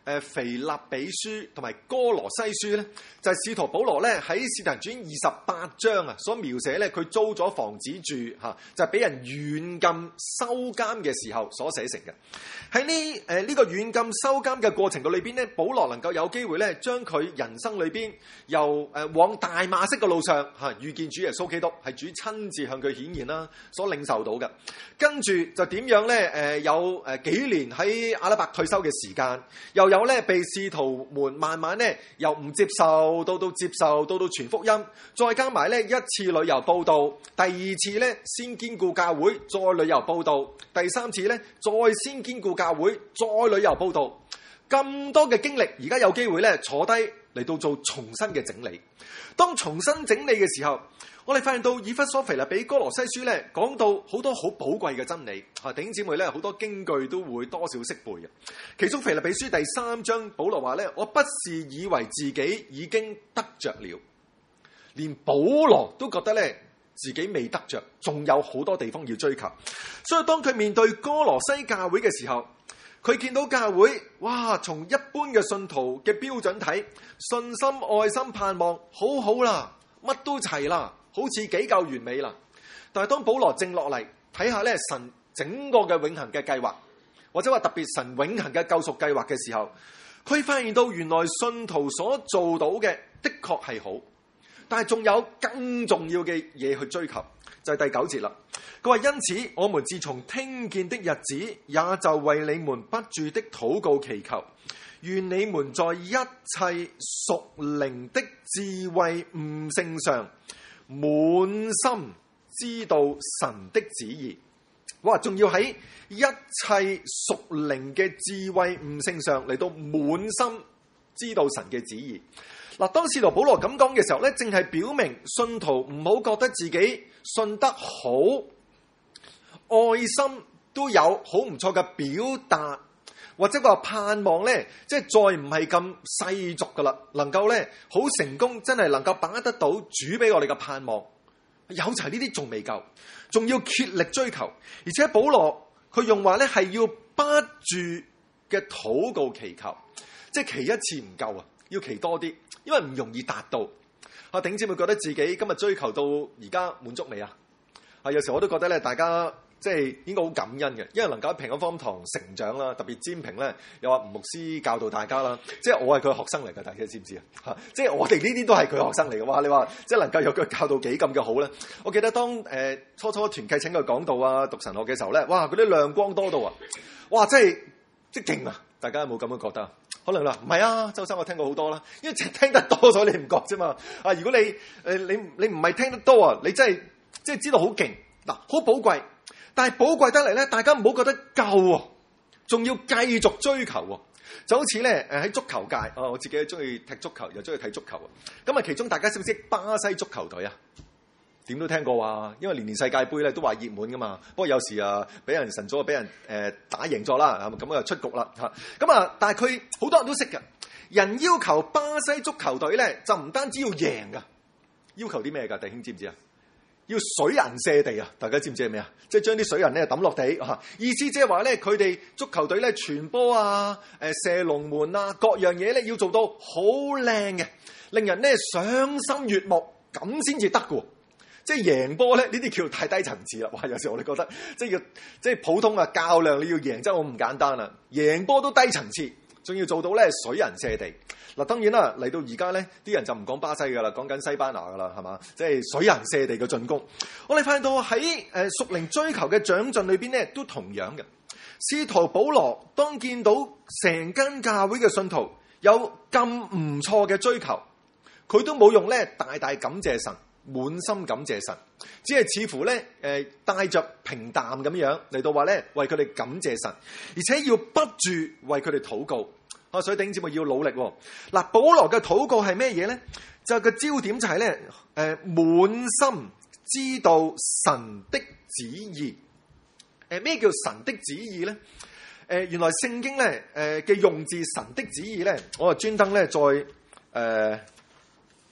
腓立比書同埋哥羅西書咧，就係使徒保羅咧喺使徒行傳28章啊所描寫咧，佢租咗房子住嚇，就係俾人軟禁收監嘅時候所寫成嘅。喺呢個軟禁收監嘅過程嘅裏邊咧，保羅能夠有機會咧，將佢人生裏邊由往大馬色嘅路上遇見主耶穌基督，係主親自向佢顯現啦，所領受到嘅。跟住就點樣咧？有幾年喺阿拉伯退休嘅時間，又有咧被使徒們慢慢咧由唔接受到接受，到傳福音，再加埋咧一次旅遊報道，第二次咧先堅固教會，再旅遊報道，第三次咧再先堅固教會，再旅遊報道，咁多嘅經歷，而家有機會咧坐低嚟到做重新嘅整理。當重新整理嘅時候，我哋發現到以弗所、腓立比、哥羅西書咧，講到好多好寶貴嘅真理。弟兄姊妹咧，好多經句都會多少識背嘅。其中腓立比書第3章，保羅話咧：我不是以為自己已經得着了，連保羅都覺得咧自己未得着，仲有好多地方要追求。所以當佢面對哥羅西教會嘅時候，佢見到教會，哇！從一般嘅信徒嘅標準睇，信心、愛心、盼望，好好啦，乜都齊啦，好似幾夠完美啦。但係當保羅靜落嚟睇下咧神整個嘅永恆嘅計劃，或者話特別神永恆嘅救贖計劃嘅時候，佢發現到原來信徒所做到嘅的確係好，但係仲有更重要嘅嘢去追求，就係第9節啦。佢話：因此我們自從聽見的日子，也就為你們不住的禱告祈求，願你們在一切屬靈的智慧悟性上滿心知道神的旨意。哇！仲要喺一切屬靈嘅智慧悟性上嚟到滿心知道神嘅旨意。嗱，當使徒保羅咁講嘅時候咧，正係表明信徒唔好覺得自己信得好，愛心都有好唔錯嘅表達，或者話盼望咧，即係再唔係咁世俗噶啦，能夠咧好成功，真係能夠把握得到主俾我哋嘅盼望。有齊呢啲仲未夠，仲要竭力追求，而且保羅佢用話咧係要不住嘅禱告祈求，即係祈一次唔夠啊，要祈多啲，因為唔容易達到。弟兄姊妹覺得自己今日追求到而家滿足未啊？有時我都覺得咧，大家即係應該好感恩嘅，因為能夠喺平安福音堂成長啦，特別占平咧，又話吳牧師教導大家啦，即係我係佢學生嚟嘅，大家知唔知啊？即係我哋呢啲都係佢學生嚟嘅。哇！你話即係能夠有佢教導幾咁嘅好咧？我記得當初團契請佢講道啊、讀神學嘅時候咧，哇！嗰啲亮光多到啊，哇！真係即係勁啊！大家有冇咁樣覺得？可能啦，唔係啊，周生我聽過好多啦，因為聽得多咗你唔覺啫嘛。如果你你唔係聽得多啊，你真係即係知道好勁嗱，好寶貴。但係寶貴得嚟咧，大家唔好覺得夠喎，仲要繼續追求喎。就好似咧喺足球界，我自己中意踢足球，又中意睇足球啊。咁啊，其中大家識唔識巴西足球隊啊？點都聽過啊，因為年年世界盃咧都話熱門噶嘛。不過有時啊，俾人晨早俾人打贏咗啦，咁就出局啦嚇。咁啊，但係佢好多人都識㗎。人要求巴西足球隊咧，就唔單止要贏噶，要求啲咩㗎？弟兄知唔知啊？要水銀瀉地啊！大家知唔知係咩啊？即係將啲水銀咧抌落地嚇，意思即係話咧，佢哋足球隊咧傳波啊、射龍門啊，各樣嘢咧要做到好靚嘅，令人咧賞心悅目，咁先至得嘅。即係贏波咧，呢啲叫太低層次啦！哇，有時我哋覺得即係普通啊較量，你要贏真係好唔簡單啦。贏波都低層次，仲要做到咧水銀瀉地。嗱，當然啦，嚟到而家咧，啲人就唔講巴西噶啦，講緊西班牙噶啦，係嘛？即係水銀瀉地嘅進攻。我哋發現到喺屬靈追求嘅長進裏邊咧，都同樣嘅。使徒保羅當見到成間教會嘅信徒有咁唔錯嘅追求，佢都冇用咧大大感謝神，滿心感謝神，只係似乎咧帶着平淡咁樣嚟到話咧為佢哋感謝神，而且要不住為佢哋禱告。所以弟兄姊妹要努力。嗱，保羅嘅禱告係咩嘢咧？就個焦點就係咧滿心知道神的旨意。咩叫神的旨意咧？原來聖經咧嘅用字神的旨意咧，我就專登咧再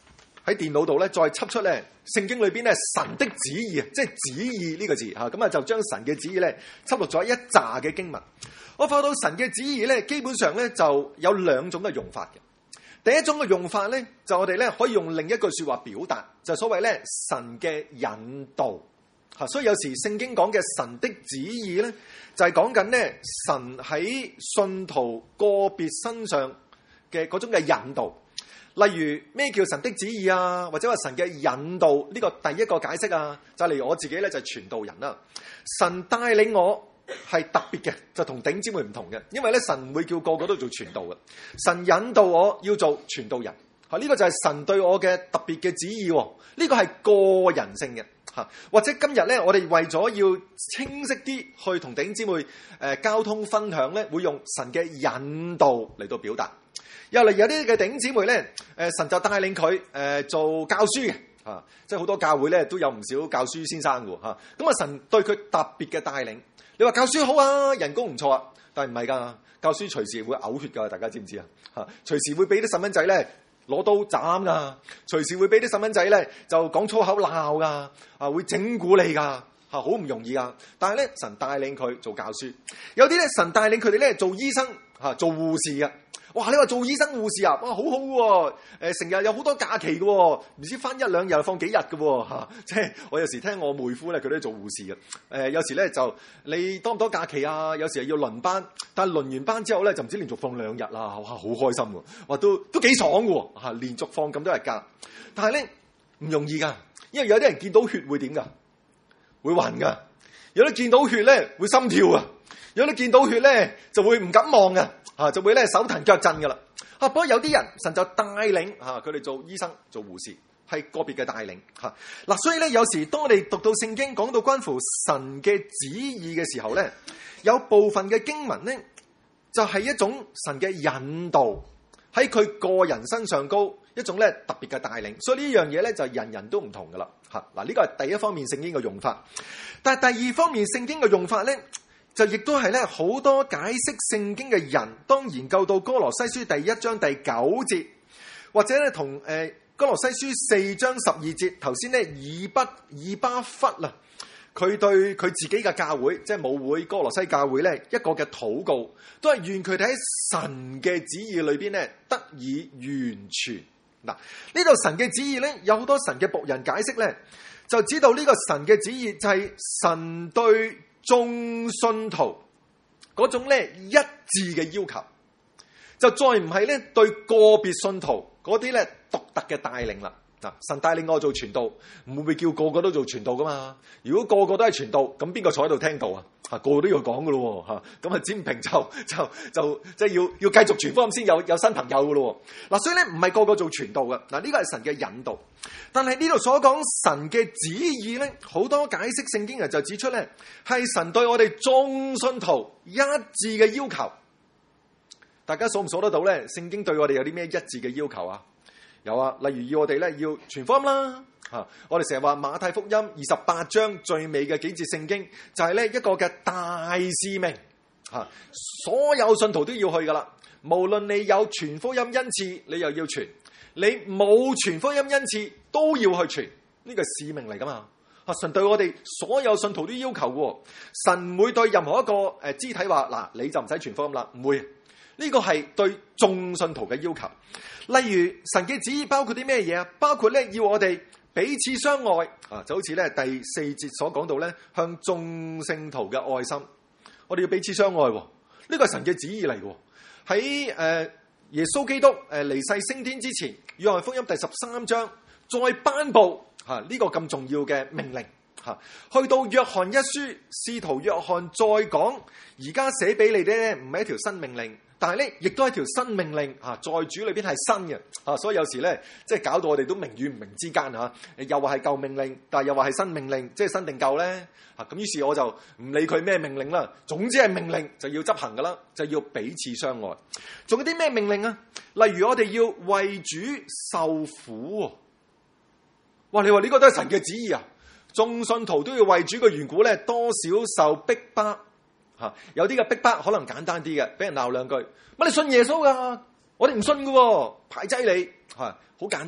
喺電腦度咧再輯出咧聖經裏邊咧神的旨意啊，即係旨意呢個字嚇，咁啊就將神嘅旨意咧輯錄咗一紮嘅經文。我發覺到神嘅旨意咧，基本上咧就有兩種嘅用法嘅。第一種嘅用法咧，就我哋咧可以用另一句説話表達，就所謂咧神嘅引導嚇。所以有時聖經講嘅神的旨意咧，就係講緊咧神喺信徒個別身上嘅嗰種嘅引導。例如咩叫神的旨意啊，或者話神嘅引導呢個第一個解釋啊，就例如我自己咧就係傳道人啦。神帶領我係特別嘅，就同頂姊妹唔同嘅，因為咧神唔會叫個個都做傳道嘅，神引導我要做傳道人。呢個就係神對我嘅特別嘅旨意，呢個係個人性嘅嚇。或者今日咧，我哋為咗要清晰啲去同頂姊妹交通分享咧，會用神嘅引導嚟到表達。又例如有啲嘅頂姊妹咧，神就帶領佢做教書嘅嚇，即係好多教會咧都有唔少教書先生嘅嚇。咁啊，神對佢特別嘅帶領。你話教書好啊，人工唔錯啊，但係唔係㗎，教書隨時會嘔血㗎，大家知唔知啊？嚇，隨時會俾啲細蚊仔咧攞刀斬㗎，隨時會俾啲細蚊仔咧就講粗口鬧㗎，啊會整蠱你㗎，嚇好唔容易㗎。但係咧神帶領佢做教書，有啲咧神帶領佢哋咧做醫生嚇，做護士嘅。哇！你話做醫生護士啊，哇好好喎，成日有好多假期嘅喎，唔知返一兩日放幾日嘅喎嚇。即係我有時聽我妹夫咧，佢都做護士嘅。有時咧就你多唔多假期啊？有時係要輪班，但係輪完班之後咧就唔知連續放2日啦，哇好開心喎！哇都幾爽嘅喎嚇，連續放咁多日假。但係咧唔容易㗎，因為有啲人見到血會點㗎？會暈㗎。有啲見到血咧會心跳啊，有啲見到血咧就會唔敢望㗎。就會咧手騰腳震噶啦。不過有啲人神就帶領佢哋做醫生、做護士，係個別嘅帶領嗱。所以咧有時當我哋讀到聖經講到關乎神嘅旨意嘅時候咧，有部分嘅經文咧就係一種神嘅引導喺佢個人身上高一種咧特別嘅帶領。所以呢樣嘢咧就人人都唔同噶啦嗱。呢個係第一方面聖經嘅用法，但係第二方面聖經嘅用法咧，就亦都係咧，好多解釋聖經嘅人，當研究到哥羅西書第1章第9節，或者咧同哥羅西書4章12節，頭先咧以巴弗啦，佢對佢自己嘅教會，即係母會哥羅西教會咧一個嘅禱告，都係願佢哋喺神嘅旨意裏邊咧得以完全。嗱，呢度神嘅旨意咧，有好多神嘅僕人解釋咧，就知道呢個神嘅旨意就係神對眾信徒嗰種咧一致嘅要求，就再唔係咧對個別信徒嗰啲咧獨特嘅帶領啦。神帶領我做傳道，唔會叫個個都做傳道噶嘛。如果個個都係傳道，咁邊個坐喺度聽道啊？個個都要講噶咯喎。咁啊，展平就即係要繼續傳福音先有新朋友噶咯喎。所以咧唔係個個做傳道嘅。呢個係神嘅引導。但係呢度所講神嘅旨意咧，好多解釋聖經人就指出咧，係神對我哋眾信徒一致嘅要求。大家數唔數得到咧？聖經對我哋有啲咩一致嘅要求啊？有啊，例如要我哋咧要傳福音啦，我哋成日話馬太福音28章最尾嘅幾節聖經就係咧一個嘅大使命，所有信徒都要去噶啦。無論你有傳福音恩賜，你又要傳；你冇傳福音恩賜，都要去傳。呢個係使命嚟噶嘛？神對我哋所有信徒都要求嘅，神唔會對任何一個肢體話嗱，你就唔使傳福音啦，唔會。呢個係對眾信徒嘅要求。例如神嘅旨意包括啲咩嘢啊？包括咧要我哋彼此相愛就好似咧第4節所講到咧，向眾聖徒嘅愛心，我哋要彼此相愛。呢個係神嘅旨意嚟嘅。喺耶穌基督離世升天之前，約翰福音第13章再頒布呢個咁重要嘅命令。去到約翰一書，使徒約翰再講，而家寫俾你哋咧唔係一條新命令，但係咧亦都係一條新命令在主裏邊係新嘅。所以有時咧即係搞到我哋都明與唔明之間又話係舊命令，但係又話係新命令，即係新定舊咧咁。於是我就唔理佢咩命令啦，總之係命令就要執行噶啦，就要彼此相愛。仲有啲咩命令啊？例如我哋要為主受苦。哇！你話呢個都係神嘅旨意啊？眾信徒都要為主嘅緣故咧，多少受逼迫有啲嘅逼迫可能簡單啲嘅，俾人鬧兩句，乜你信耶穌噶？我哋唔信噶，排擠你好簡單。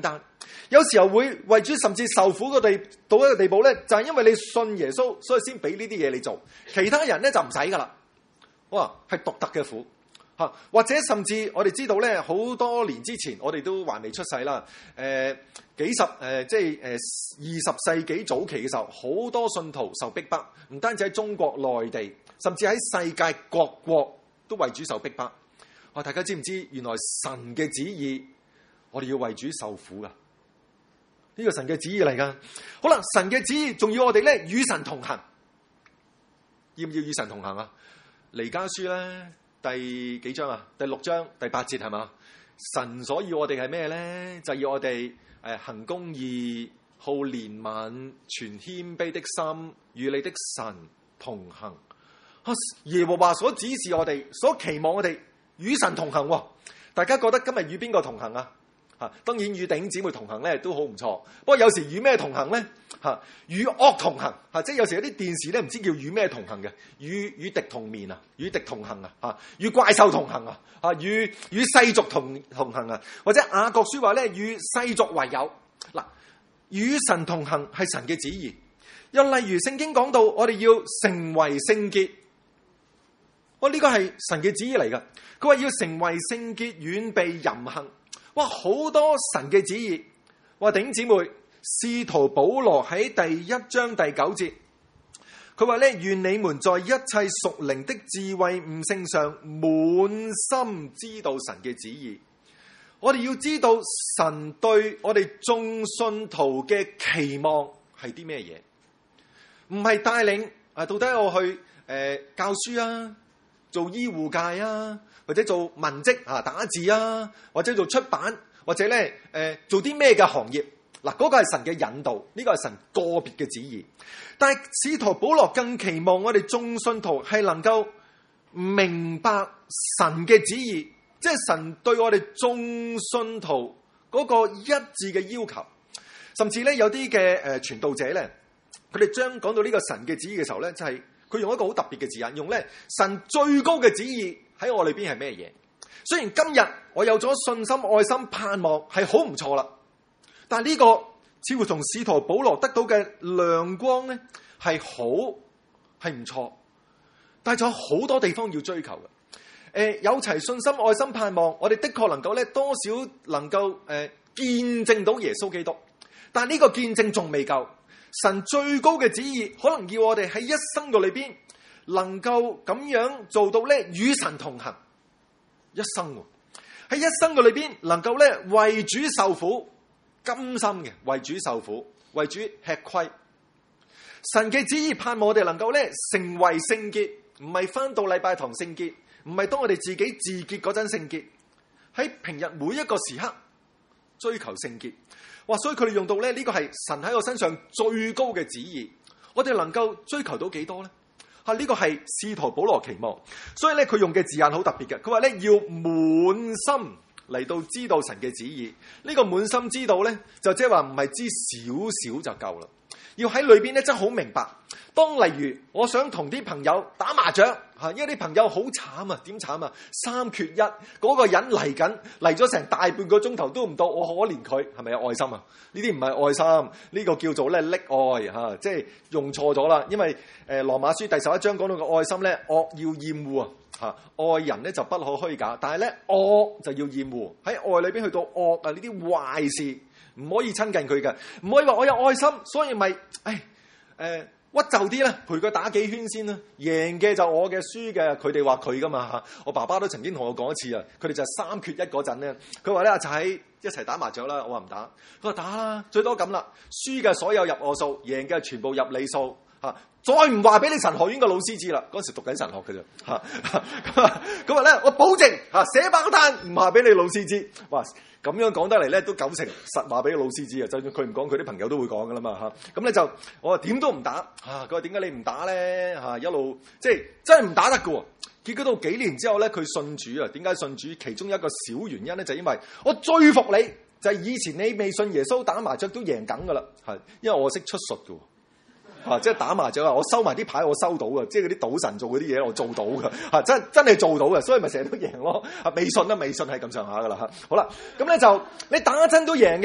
有時候會為主甚至受苦到一個地步咧，就係因為你信耶穌，所以先俾呢啲嘢你做。其他人咧就唔使噶啦。哇，係獨特嘅苦嚇，或者甚至我哋知道咧，好多年之前我哋都還未出世啦。即係20世紀早期嘅時候，好多信徒受逼迫，唔單止喺中國內地，甚至喺世界各國都為主受逼迫。哇！大家知唔知原來神嘅旨意，我哋要為主受苦噶？呢個神嘅旨意嚟噶。好啦，神嘅旨意仲要我哋咧與神同行，要唔要與神同行啊？彌迦書咧第幾章啊？第6章第8節係嘛？神所要我哋係咩咧？就要我哋行公義、好憐憫、存謙卑的心，與你的神同行。耶和華所指示我哋，所期望我哋與神同行。大家覺得今日與邊個同行啊？當然與弟兄姊妹同行咧都好唔錯，不過有時與咩同行咧？與惡同行，即係有時有啲電視咧唔知叫與咩同行嘅，與敵同眠啊，與敵同行啊，與怪獸同行啊，與世俗同行啊，或者雅各書話咧與世俗為友。嗱，與神同行係神嘅旨意。又例如聖經講到我哋要成為聖潔，呢個係神嘅旨意嚟噶。佢話要成為聖潔，遠避淫行。哇，好多神嘅旨意。哇，弟兄姊妹，使徒保羅喺第1章第9節，佢話咧，願你們在一切屬靈的智慧悟性上滿心知道神嘅旨意。我哋要知道神對我哋眾信徒嘅期望係啲咩嘢？唔係帶領到底我去教書啊，做醫護界啊，或者做文職打字啊，或者做出版，或者咧做啲咩嘅行業。嗱，嗰個係神嘅引導，呢個係神個別嘅旨意。但係使徒保羅更期望我哋眾信徒係能夠明白神嘅旨意，即係神對我哋眾信徒嗰個一致嘅要求。甚至咧有啲嘅傳道者咧，佢哋將講到呢個神嘅旨意嘅時候咧，就係佢用一個好特別嘅字眼，用咧神最高嘅旨意喺我裏邊係咩嘢？雖然今日我有咗信心、愛心、盼望係好唔錯啦，但係呢個似乎同使徒保羅得到嘅亮光咧係唔錯，但係仲有好多地方要追求嘅。有齊信心、愛心、盼望，我哋的確能夠咧多少能夠見證到耶穌基督，但係呢個見證仲未夠。神最高嘅旨意可能要我哋喺一生嘅裏邊能夠咁樣做到咧與神同行，一生喺一生嘅裏邊能夠咧為主受苦，甘心嘅為主受苦，為主吃虧。神嘅旨意盼望我哋能夠咧成為聖潔，唔係返到禮拜堂聖潔，唔係當我哋自己自潔嗰陣聖潔，喺平日每一個時刻追求聖潔。哇！所以佢哋用到咧呢個係神喺我身上最高嘅旨意，我哋能夠追求到幾多咧？呢個係使徒保羅期望，所以咧佢用嘅字眼好特別嘅。佢話咧要滿心嚟到知道神嘅旨意。呢個滿心知道咧，就即係話唔係知少少就夠啦，要喺裏邊咧真係好明白。當例如我想同啲朋友打麻雀，因為啲朋友好慘啊，點慘啊？3缺1，嗰個人嚟咗成大半個鐘頭都唔到，我可憐佢，係咪有愛心啊？呢啲唔係愛心，呢個叫做咧溺愛，即係用錯咗啦。因為羅馬書第11章講到嘅愛心咧，惡要厭惡啊，愛人咧就不可虛假，但係咧惡就要厭惡。喺愛裏邊去到惡啊，呢啲壞事唔可以親近佢嘅，唔可以話我有愛心，所以咪屈就啲啦，陪佢打幾圈先啦。贏嘅就我嘅，輸嘅佢哋話佢噶嘛。我爸爸都曾經同我講一次啊，佢哋就3缺1嗰陣咧，佢話咧阿仔一齊打麻雀啦，我話唔打，佢話打啦，最多咁啦，輸嘅所有入我數，贏嘅全部入你數。再唔話俾你神學院嘅老師知啦，嗰時讀緊神學嘅啫。咁話咧，我保證寫包單唔話俾你老師知。哇，咁樣講得嚟咧，都90%實話俾老師知啊！就算佢唔講，佢啲朋友都會講噶啦嘛嚇。咁咧就我話點都唔打嚇。佢話點解你唔打咧嚇？一路即係真係唔打得嘅喎。結果到幾年之後咧，佢信主啊。點解信主？其中一個小原因咧，就因為我最服你，就係以前你未信耶穌打麻雀都贏緊噶啦，係因為我識出術嘅喎。即係打麻雀啊！我收埋啲牌，我收到嘅，即係嗰啲賭神做嗰啲嘢，我做到嘅，真係做到嘅，所以咪成日都贏咯。未信係咁上下噶啦嚇。好啦，咁咧就你打親都贏嘅，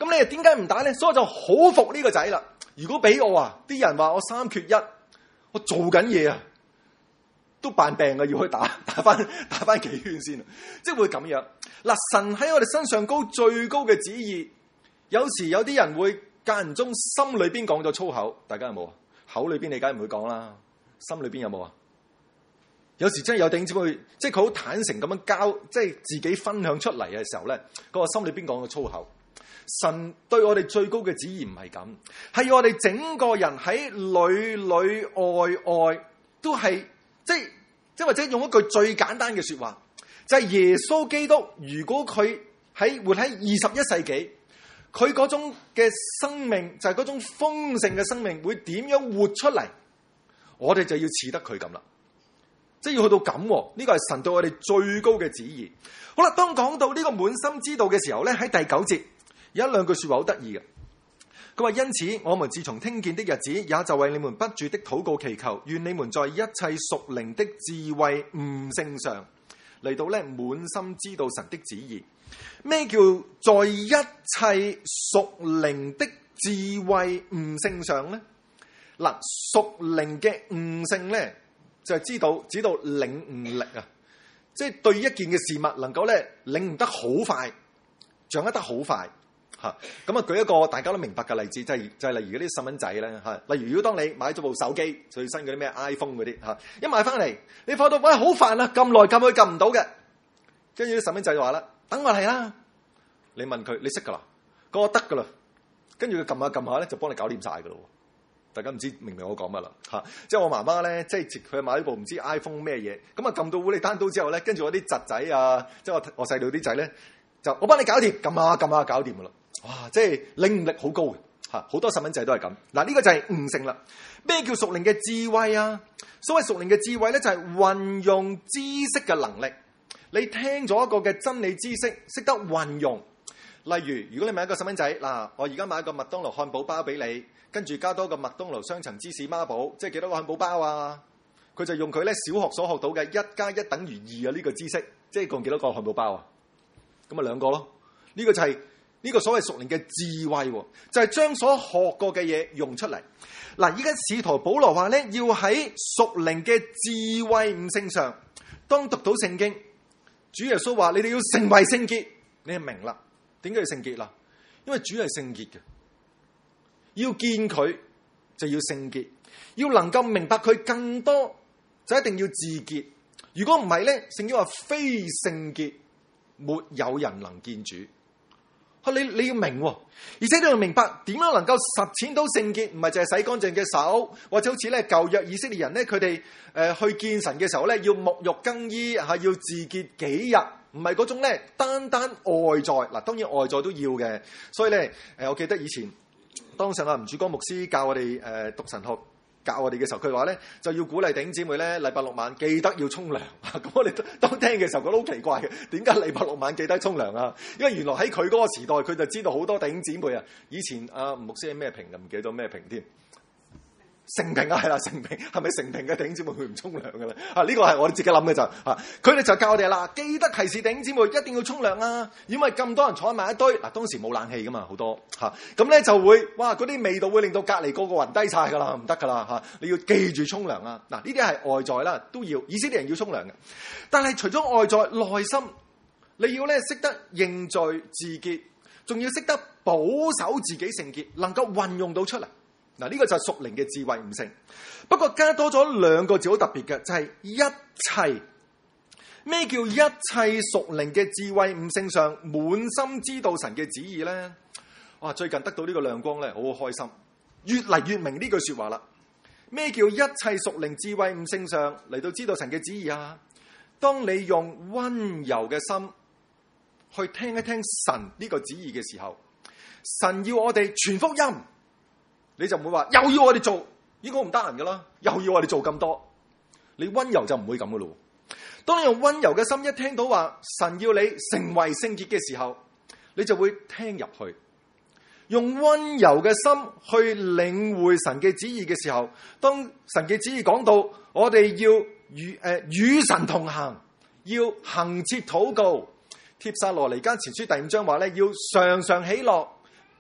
咁你又點解唔打咧？所以我就好服呢個仔啦。如果俾我啊，啲人話我3缺1，我做緊嘢啊，都扮病啊，要去打翻幾圈先，即係會咁樣。嗱，神喺我哋身上高最高嘅旨意，有時有啲人會間唔中心裏邊講咗粗口，大家有冇啊？口裏邊你梗係唔會講啦，心裏邊有冇啊？有時真係有弟兄姊妹，即係佢好坦誠咁樣交，即係自己分享出嚟嘅時候咧，嗰個心裏邊講咗粗口。神對我哋最高嘅旨意唔係咁，係要我哋整個人喺裏裏外外都係即係或者用一句最簡單嘅說話，就係耶穌基督，如果佢活喺21世紀，佢嗰種嘅生命就係嗰種豐盛嘅生命，會點樣活出嚟？我哋就要似得佢咁啦，即係要去到咁。呢個係神對我哋最高嘅旨意。好啦，當講到呢個滿心知道嘅時候咧，喺第9節有一兩句說話好得意嘅。佢話，因此我們自從聽見的日子，也就為你們不住的禱告祈求，願你們在一切屬靈的智慧悟性上嚟到咧滿心知道神的旨意。咩叫在一切屬靈的智慧悟性上咧？嗱，屬靈嘅悟性咧就係指到領悟力啊，即係對一件嘅事物能夠咧領悟得好快，掌握得好快。咁啊，舉一個大家都明白嘅例子，就係例如嗰啲細蚊仔咧嚇。例如，如果當你買咗部手機，最新嗰啲咩 iPhone 嗰啲嚇，一買翻嚟，你發覺到喂好煩啊，撳來撳去撳唔到嘅。跟住啲細蚊仔就話啦：等我嚟啦！你問佢，你識㗎啦，嗰個得㗎啦。跟住佢撳下撳下咧，就幫你搞掂晒㗎咯。大家唔知明唔明我講乜啦嚇？即係我媽媽咧，即係佢買咗部唔知 iPhone 咩嘢，咁啊撳到烏里單刀之後咧，跟住我啲侄仔啊，即係我細路啲仔咧，就我幫你搞掂，撳下撳下搞掂㗎啦。哇！即係領悟力好高嘅嚇，好多細蚊仔都係咁。嗱，呢個就係悟性啦。咩叫屬靈嘅智慧啊？所謂屬靈嘅智慧咧，就係運用知識嘅能力。你聽咗一個嘅真理知識，識得運用。例如，如果你問一個細蚊仔，嗱，我而家買一個麥當勞漢堡包俾你，跟住加多個麥當勞雙層芝士孖寶，即係幾多個漢堡包啊？佢就用佢咧小學所學到嘅1+1等於2啊呢個知識，即係共幾多個漢堡包啊？咁啊2個咯。呢個就係呢個所謂屬靈嘅智慧，就係將所學過嘅嘢用出嚟。嗱，依家使徒保羅話咧，要喺屬靈嘅智慧悟性上，當讀到聖經，主耶穌話你哋要成為聖潔，你就明啦。點解要聖潔啦？因為主係聖潔嘅，要見佢就要聖潔，要能夠明白佢更多就一定要自潔。如果唔係咧，聖經話非聖潔，沒有人能見主。你要明，而且你要明白點樣能夠實踐到聖潔，唔係淨係洗乾淨嘅手，或者好似咧舊約以色列人咧，佢哋去見神嘅時候咧，要沐浴更衣，要自潔幾日，唔係嗰種咧單單外在。嗱，當然外在都要嘅。所以咧，我記得以前當上阿吳主光牧師教我哋讀神學，教我哋嘅時候，佢話咧就要鼓勵弟兄姊妹咧，禮拜六晚記得要沖涼。咁我哋當聽嘅時候覺得好奇怪嘅，點解禮拜六晚記得沖涼啊？因為原來喺佢嗰個時代，佢就知道好多弟兄姊妹啊。以前阿吳牧師係咩平嘅，唔記得咩平添。成平啊，係啦，成平係咪成平嘅弟兄姊妹佢唔沖涼嘅咧？呢個係我哋自己諗嘅就佢哋就教我哋啦，記得提示弟兄姊妹一定要沖涼啊！因為咁多人坐埋一堆，嗱，當時冇冷氣噶嘛，好多咁咧就會哇嗰啲味道會令到隔離個暈低晒噶啦，唔得噶啦你要記住沖涼啊！嗱，呢啲係外在啦，都要以色列人要沖涼嘅，但係除咗外在，內心你要咧識得認罪自潔，仲要識得保守自己聖潔，能夠運用到出嚟。嗱，呢個就係屬靈嘅智慧悟性。不過加多咗2個字好特別嘅，就係一切。咩叫一切屬靈嘅智慧悟性上滿心知道神嘅旨意咧？哇！最近得到呢個亮光咧，好開心，越嚟越明呢句說話啦。咩叫一切屬靈智慧悟性上嚟到知道神嘅旨意啊？當你用溫柔嘅心去聽一聽神呢個旨意嘅時候，神要我哋傳福音。你就唔會話又要我哋做，應該唔得閒噶啦，又要我哋做咁多。你溫柔就唔會咁噶咯。當你用溫柔嘅心一聽到話神要你成為聖潔嘅時候，你就會聽入去。用溫柔嘅心去領會神嘅旨意嘅時候，當神嘅旨意講到我哋要與神同行，要恆切禱告。帖撒羅尼迦前書第5章話咧，要常常喜樂，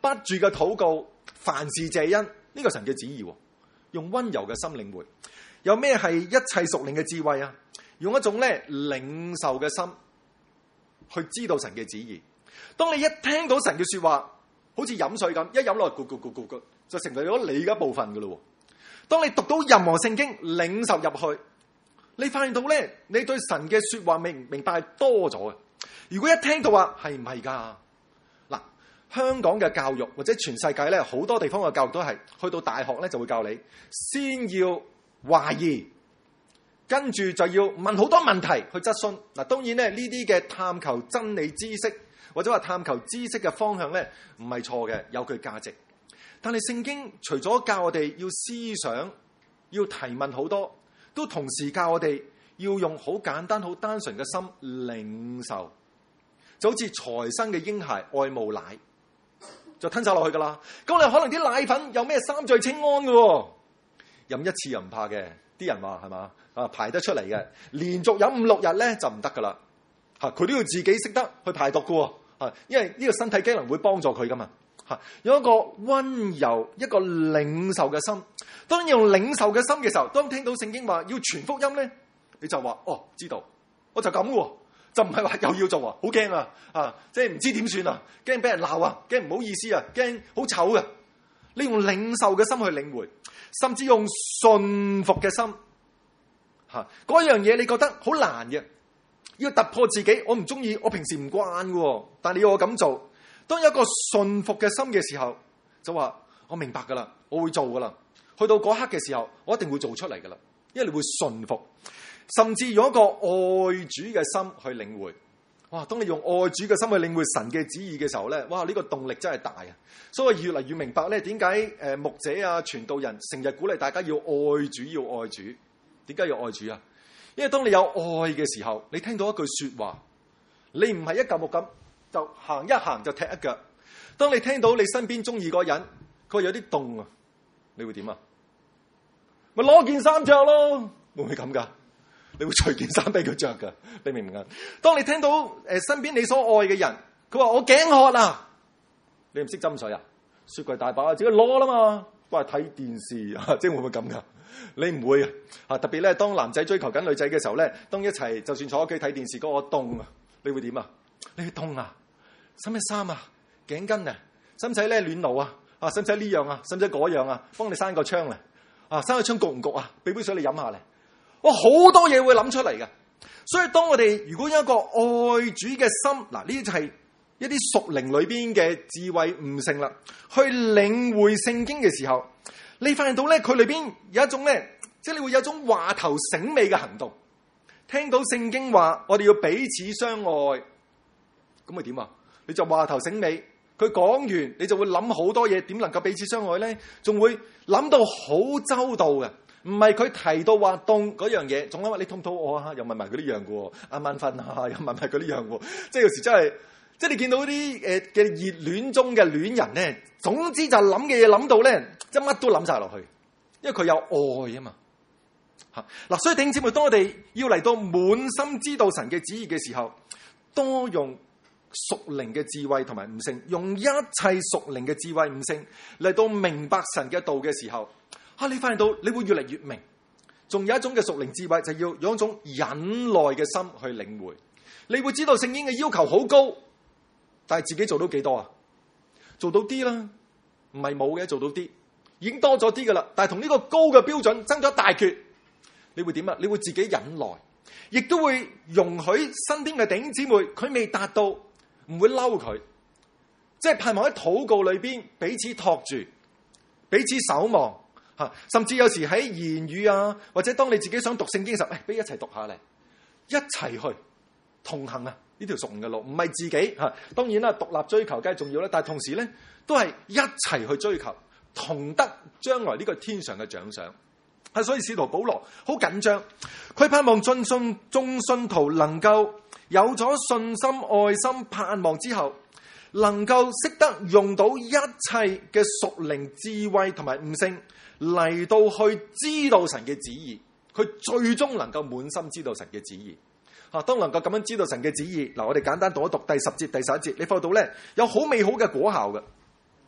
不住嘅禱告，凡事謝恩，呢個神嘅旨意，用溫柔嘅心領會。有咩係一切屬靈嘅智慧啊？用一種咧領受嘅心去知道神嘅旨意。當你一聽到神嘅說話，好似飲水咁，一飲落去，咕，就成為咗你嘅一部分噶咯。當你讀到任何聖經，領受入去，你發現到咧，你對神嘅說話明白係多咗嘅。如果一聽到話係唔係噶？嗱，香港嘅教育或者全世界咧，好多地方嘅教育都係去到大學咧就會教你先要懷疑，跟住就要問好多問題去質詢。嗱，當然咧呢啲嘅探求真理知識或者話探求知識嘅方向咧唔係錯嘅，有佢價值。但係聖經除咗教我哋要思想、要提問好多，都同時教我哋要用好簡單、好單純嘅心領受，就好似才生嘅嬰孩愛慕奶，就吞晒落去噶啦。咁你可能啲奶粉有咩三聚氰胺嘅，飲一次又唔怕嘅。啲人話係嘛啊，排得出嚟嘅，連續飲5-6日咧就唔得噶啦。吓，佢都要自己識得去排毒嘅，吓，因為呢個身體機能會幫助佢噶嘛。有一個溫柔、一個領受嘅心。當你用領受嘅心嘅時候，當聽到聖經話要傳福音咧，你就話哦，知道，我就咁喎，就唔係話又要做啊，好驚啊，即係唔知點算啊，驚俾人鬧啊，驚唔好意思啊，驚好醜啊。你用領受嘅心去領會，甚至用順服嘅心，嗰樣嘢你覺得好難嘅，要突破自己，我唔中意，我平時唔慣嘅，但你要我咁做。當有一個順服嘅心嘅時候，就話我明白噶啦，我會做噶啦。去到嗰刻嘅時候，我一定會做出嚟噶啦，因為你會順服，甚至用一個愛主嘅心去領會。哇！當你用愛主嘅心去領會神嘅旨意嘅時候咧，哇！呢個動力真係大啊！所以越嚟越明白咧，點解牧者啊、傳道人成日鼓勵大家要愛主，要愛主。點解要愛主啊？因為當你有愛嘅時候，你聽到一句說話，你唔係一嚿木咁。就行一行就踢一腳。當你聽到你身邊中意嗰人，佢有啲凍啊，你會點啊？咪攞件衫着咯，會唔會咁噶？你會除件衫俾佢着噶？你明唔明啊？當你聽到身邊你所愛嘅人，佢話我頸渴啊，你唔識斟水啊？雪櫃大把，自己攞啦嘛，翻嚟睇電視啊，即係會唔會咁噶？你唔會啊？特別咧，當男仔追求緊女仔嘅時候咧，當一齊就算坐喺屋企睇電視，嗰個凍啊，你會點啊？你會凍啊？使咩衫啊？頸巾啊？使唔使咧暖爐啊？使唔使呢樣啊？使唔使嗰樣啊？幫你閂個窗咧？閂個窗焗唔焗啊？俾杯水你飲下咧？哇，好多嘢會諗出嚟嘅。所以當我哋如果有一個愛主嘅心，嗱，呢啲就係一啲屬靈裏邊嘅智慧悟性啦。去領會聖經嘅時候，你發現到咧，佢裏邊有一種咧，即係你會有一種話頭醒尾嘅行動。聽到聖經話，我哋要彼此相愛，咁咪點啊？你就話頭醒尾，佢講完你就會諗好多嘢，點能夠彼此相愛咧？仲會諗到好周到嘅，唔係佢提到話凍嗰樣嘢，仲諗話你肚唔肚餓啊？又問埋佢呢樣嘅，啱啱瞓啊？又問埋佢呢樣嘅，即係有時真係，即係你見到啲嘅熱戀中嘅戀人咧，總之就諗嘅嘢諗到咧，即係乜都諗晒落去，因為佢有愛啊嘛。嗱，所以弟兄姊妹，當我哋要嚟到滿心知道神嘅旨意嘅時候，多用屬靈嘅智慧同埋悟性，用一切屬靈嘅智慧悟性嚟到明白神嘅道嘅時候，你發現到你會越嚟越明。仲有一種嘅屬靈智慧，就要用一種忍耐嘅心去領會。你會知道聖經嘅要求好高，但係自己做到幾多啊？做到啲啦，唔係冇嘅，做到啲，已經多咗啲噶啦。但係同呢個高嘅標準爭咗一大決，你會點啊？你會自己忍耐，亦都會容許身邊嘅弟兄姊妹，佢未達到，唔會嬲佢，即係盼望喺禱告裏邊彼此托住，彼此守望，甚至有時喺言語啊，或者當你自己想讀聖經嘅時候，俾一齊讀下嚟，一齊去同行啊！呢條屬靈嘅路唔係自己吓，當然啦，獨立追求梗係重要啦，但係同時咧都係一齊去追求，同得將來呢個天上嘅獎賞。所以使徒保羅好緊張，佢盼望眾信徒能夠有咗信心、愛心、盼望之後，能夠識得用到一切嘅屬靈智慧同埋悟性嚟到去知道神嘅旨意，佢最終能夠滿心知道神嘅旨意。當能夠咁樣知道神嘅旨意，嗱，我哋簡單讀一讀第10節、第11節，你發覺到咧有好美好嘅果效嘅。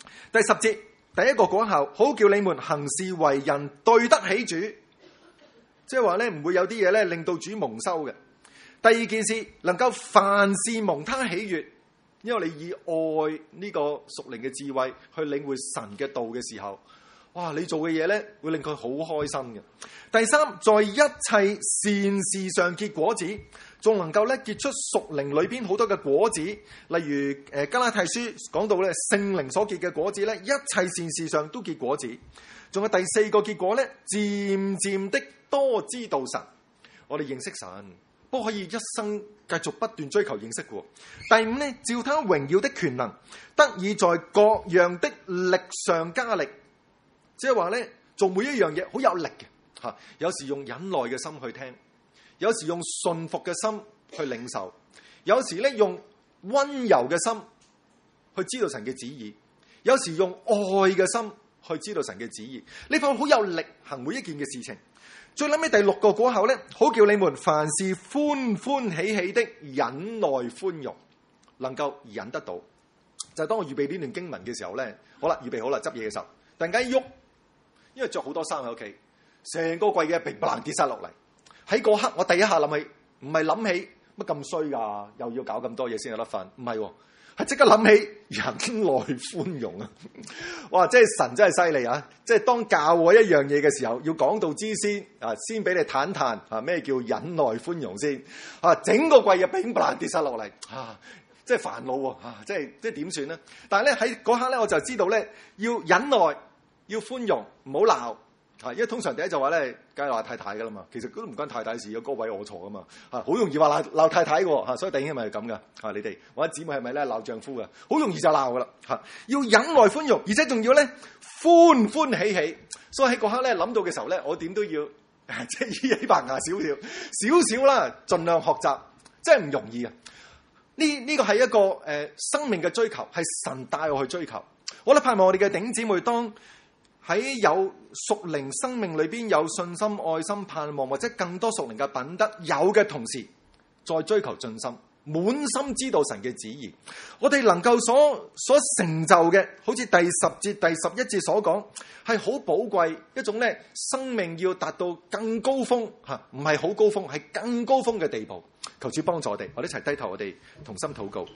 第10節，第一個果效，好叫你們行事為人對得起主，即係話咧唔會有啲嘢咧令到主蒙羞嘅。第二件事，能夠凡事蒙他喜悅，因為你以愛呢個屬靈嘅智慧去領會神嘅道嘅時候，哇！你做嘅嘢咧會令佢好開心嘅。第三，在一切善事上結果子，仲能夠咧結出屬靈裏邊好多嘅果子，例如加拉太書講到咧聖靈所結嘅果子咧，一切善事上都結果子。仲有第4個結果咧，漸漸的多知道神。我哋認識神，不過可以一生繼續不斷追求認識嘅。第5咧，照他榮耀的權能，得以在各樣的力上加力。即係話咧，做每一樣嘢好有力嘅嚇，有時用忍耐嘅心去聽，有時用順服嘅心去領受，有時咧用溫柔嘅心去知道神嘅旨意，有時用愛嘅心去知道神嘅旨意。呢份好有力行每一件嘅事情。最後尾第6個果效咧，好叫你們凡事歡歡喜喜的忍耐寬容，能夠忍得到。就係當我預備呢段經文嘅時候咧，好啦，預備好啦，執嘢嘅時候，突然間一喐。因為着好多衫喺屋企，成個櫃嘅平唪跌晒落嚟。喺嗰刻，我第一下諗起，唔係諗起乜咁衰㗎，又要搞咁多嘢先有得瞓，唔係喎，係即刻諗起忍耐寬容啊！哇，即係神真係犀利啊！即係當教我一樣嘢嘅時候，要講道之先啊，先俾你嘆嘆啊，咩叫忍耐寬容先啊？整個櫃嘅平唪跌晒落嚟啊！即係煩惱喎啊！即係點算咧？但係咧喺嗰刻咧，我就知道咧要忍耐。要寬容，唔好鬧，因為通常第一就話咧，梗係鬧太太噶啦嘛。其實都唔關太太事，有嗰位我錯噶嘛，好容易話鬧太太嘅，所以弟兄咪係咁噶，你哋或者姊妹係咪咧鬧丈夫嘅，好容易就鬧噶啦，要忍耐寬容，而且仲要咧歡歡喜喜。所以喺嗰刻咧諗到嘅時候咧，我點都要即係依起白牙少少啦，盡量學習，真係唔容易啊！呢個係一個生命嘅追求，係神帶我去追求。我哋盼望我哋嘅弟兄姊妹當喺有屬靈生命裏邊有信心、愛心、盼望或者更多屬靈嘅品德有嘅同時，再追求盡心，滿心知道神嘅旨意。我哋能夠所成就嘅，好似第10節、第11節所講，係好寶貴一種咧，生命要達到更高峰吓，唔係好高峰，係更高峰嘅地步。求主幫助我哋，我哋一齊低頭，我哋同心禱告。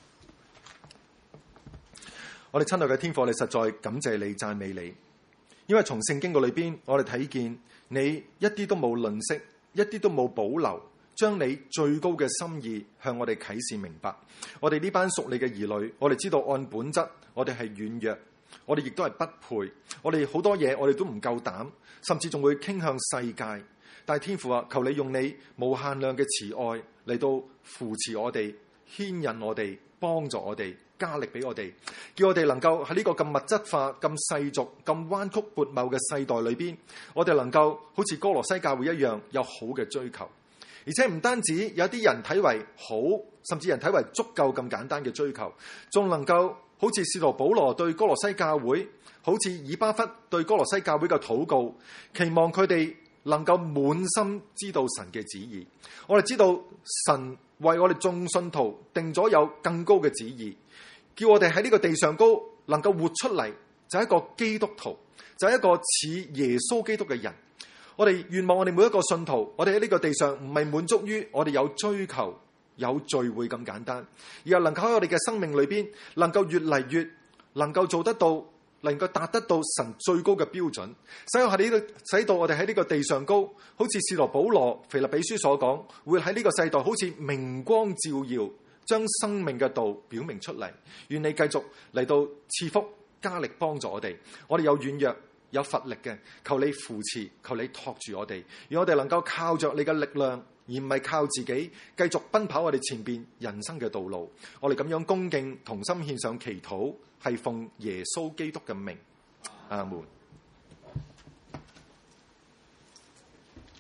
我哋親愛嘅天父，我哋實在感謝你、讚美你。因為從聖經嘅裏邊，我哋睇見你一啲都冇吝嗇，一啲都冇保留，將你最高嘅心意向我哋啟示明白。我哋呢班屬你嘅兒女，我哋知道按本質，我哋係軟弱，我哋亦都係不配，我哋好多嘢我哋都唔夠膽，甚至仲會傾向世界。但係天父啊，求你用你無限量嘅慈愛嚟到扶持我哋、牽引我哋、幫助我哋、加力俾我哋，叫我哋能夠喺呢個咁物質化、咁世俗、咁彎曲悖謬嘅世代裏邊，我哋能夠好似哥羅西教會一樣有好嘅追求，而且唔單止有啲人睇為好，甚至人睇為足夠咁簡單嘅追求，仲能夠好似使徒保羅對哥羅西教會，好似以巴弗對哥羅西教會嘅禱告，期望佢哋能夠滿心知道神嘅旨意。我哋知道神為我哋眾信徒定咗有更高嘅旨意，叫我哋喺呢個地上高能夠活出嚟，就係一個基督徒，就係一個似耶穌基督嘅人。我哋願望我哋每一個信徒，我哋喺呢個地上唔係滿足於我哋有追求、有聚會咁簡單，而係能夠喺我哋嘅生命裏邊，能夠越嚟越能夠做得到，能夠達得到神最高嘅標準，使到我哋喺呢個地上高，好似使徒保羅腓立比書所講，會喺呢個世代好似明光照耀，將生命嘅道表明出嚟。願你繼續嚟到賜福加力幫助我哋。我哋有軟弱有乏力嘅，求你扶持，求你托住我哋，讓我哋能夠靠着你嘅力量，而唔係靠自己繼續奔跑我哋前邊人生嘅道路。我哋咁樣恭敬同心獻上祈禱，係奉耶穌基督嘅名，阿門。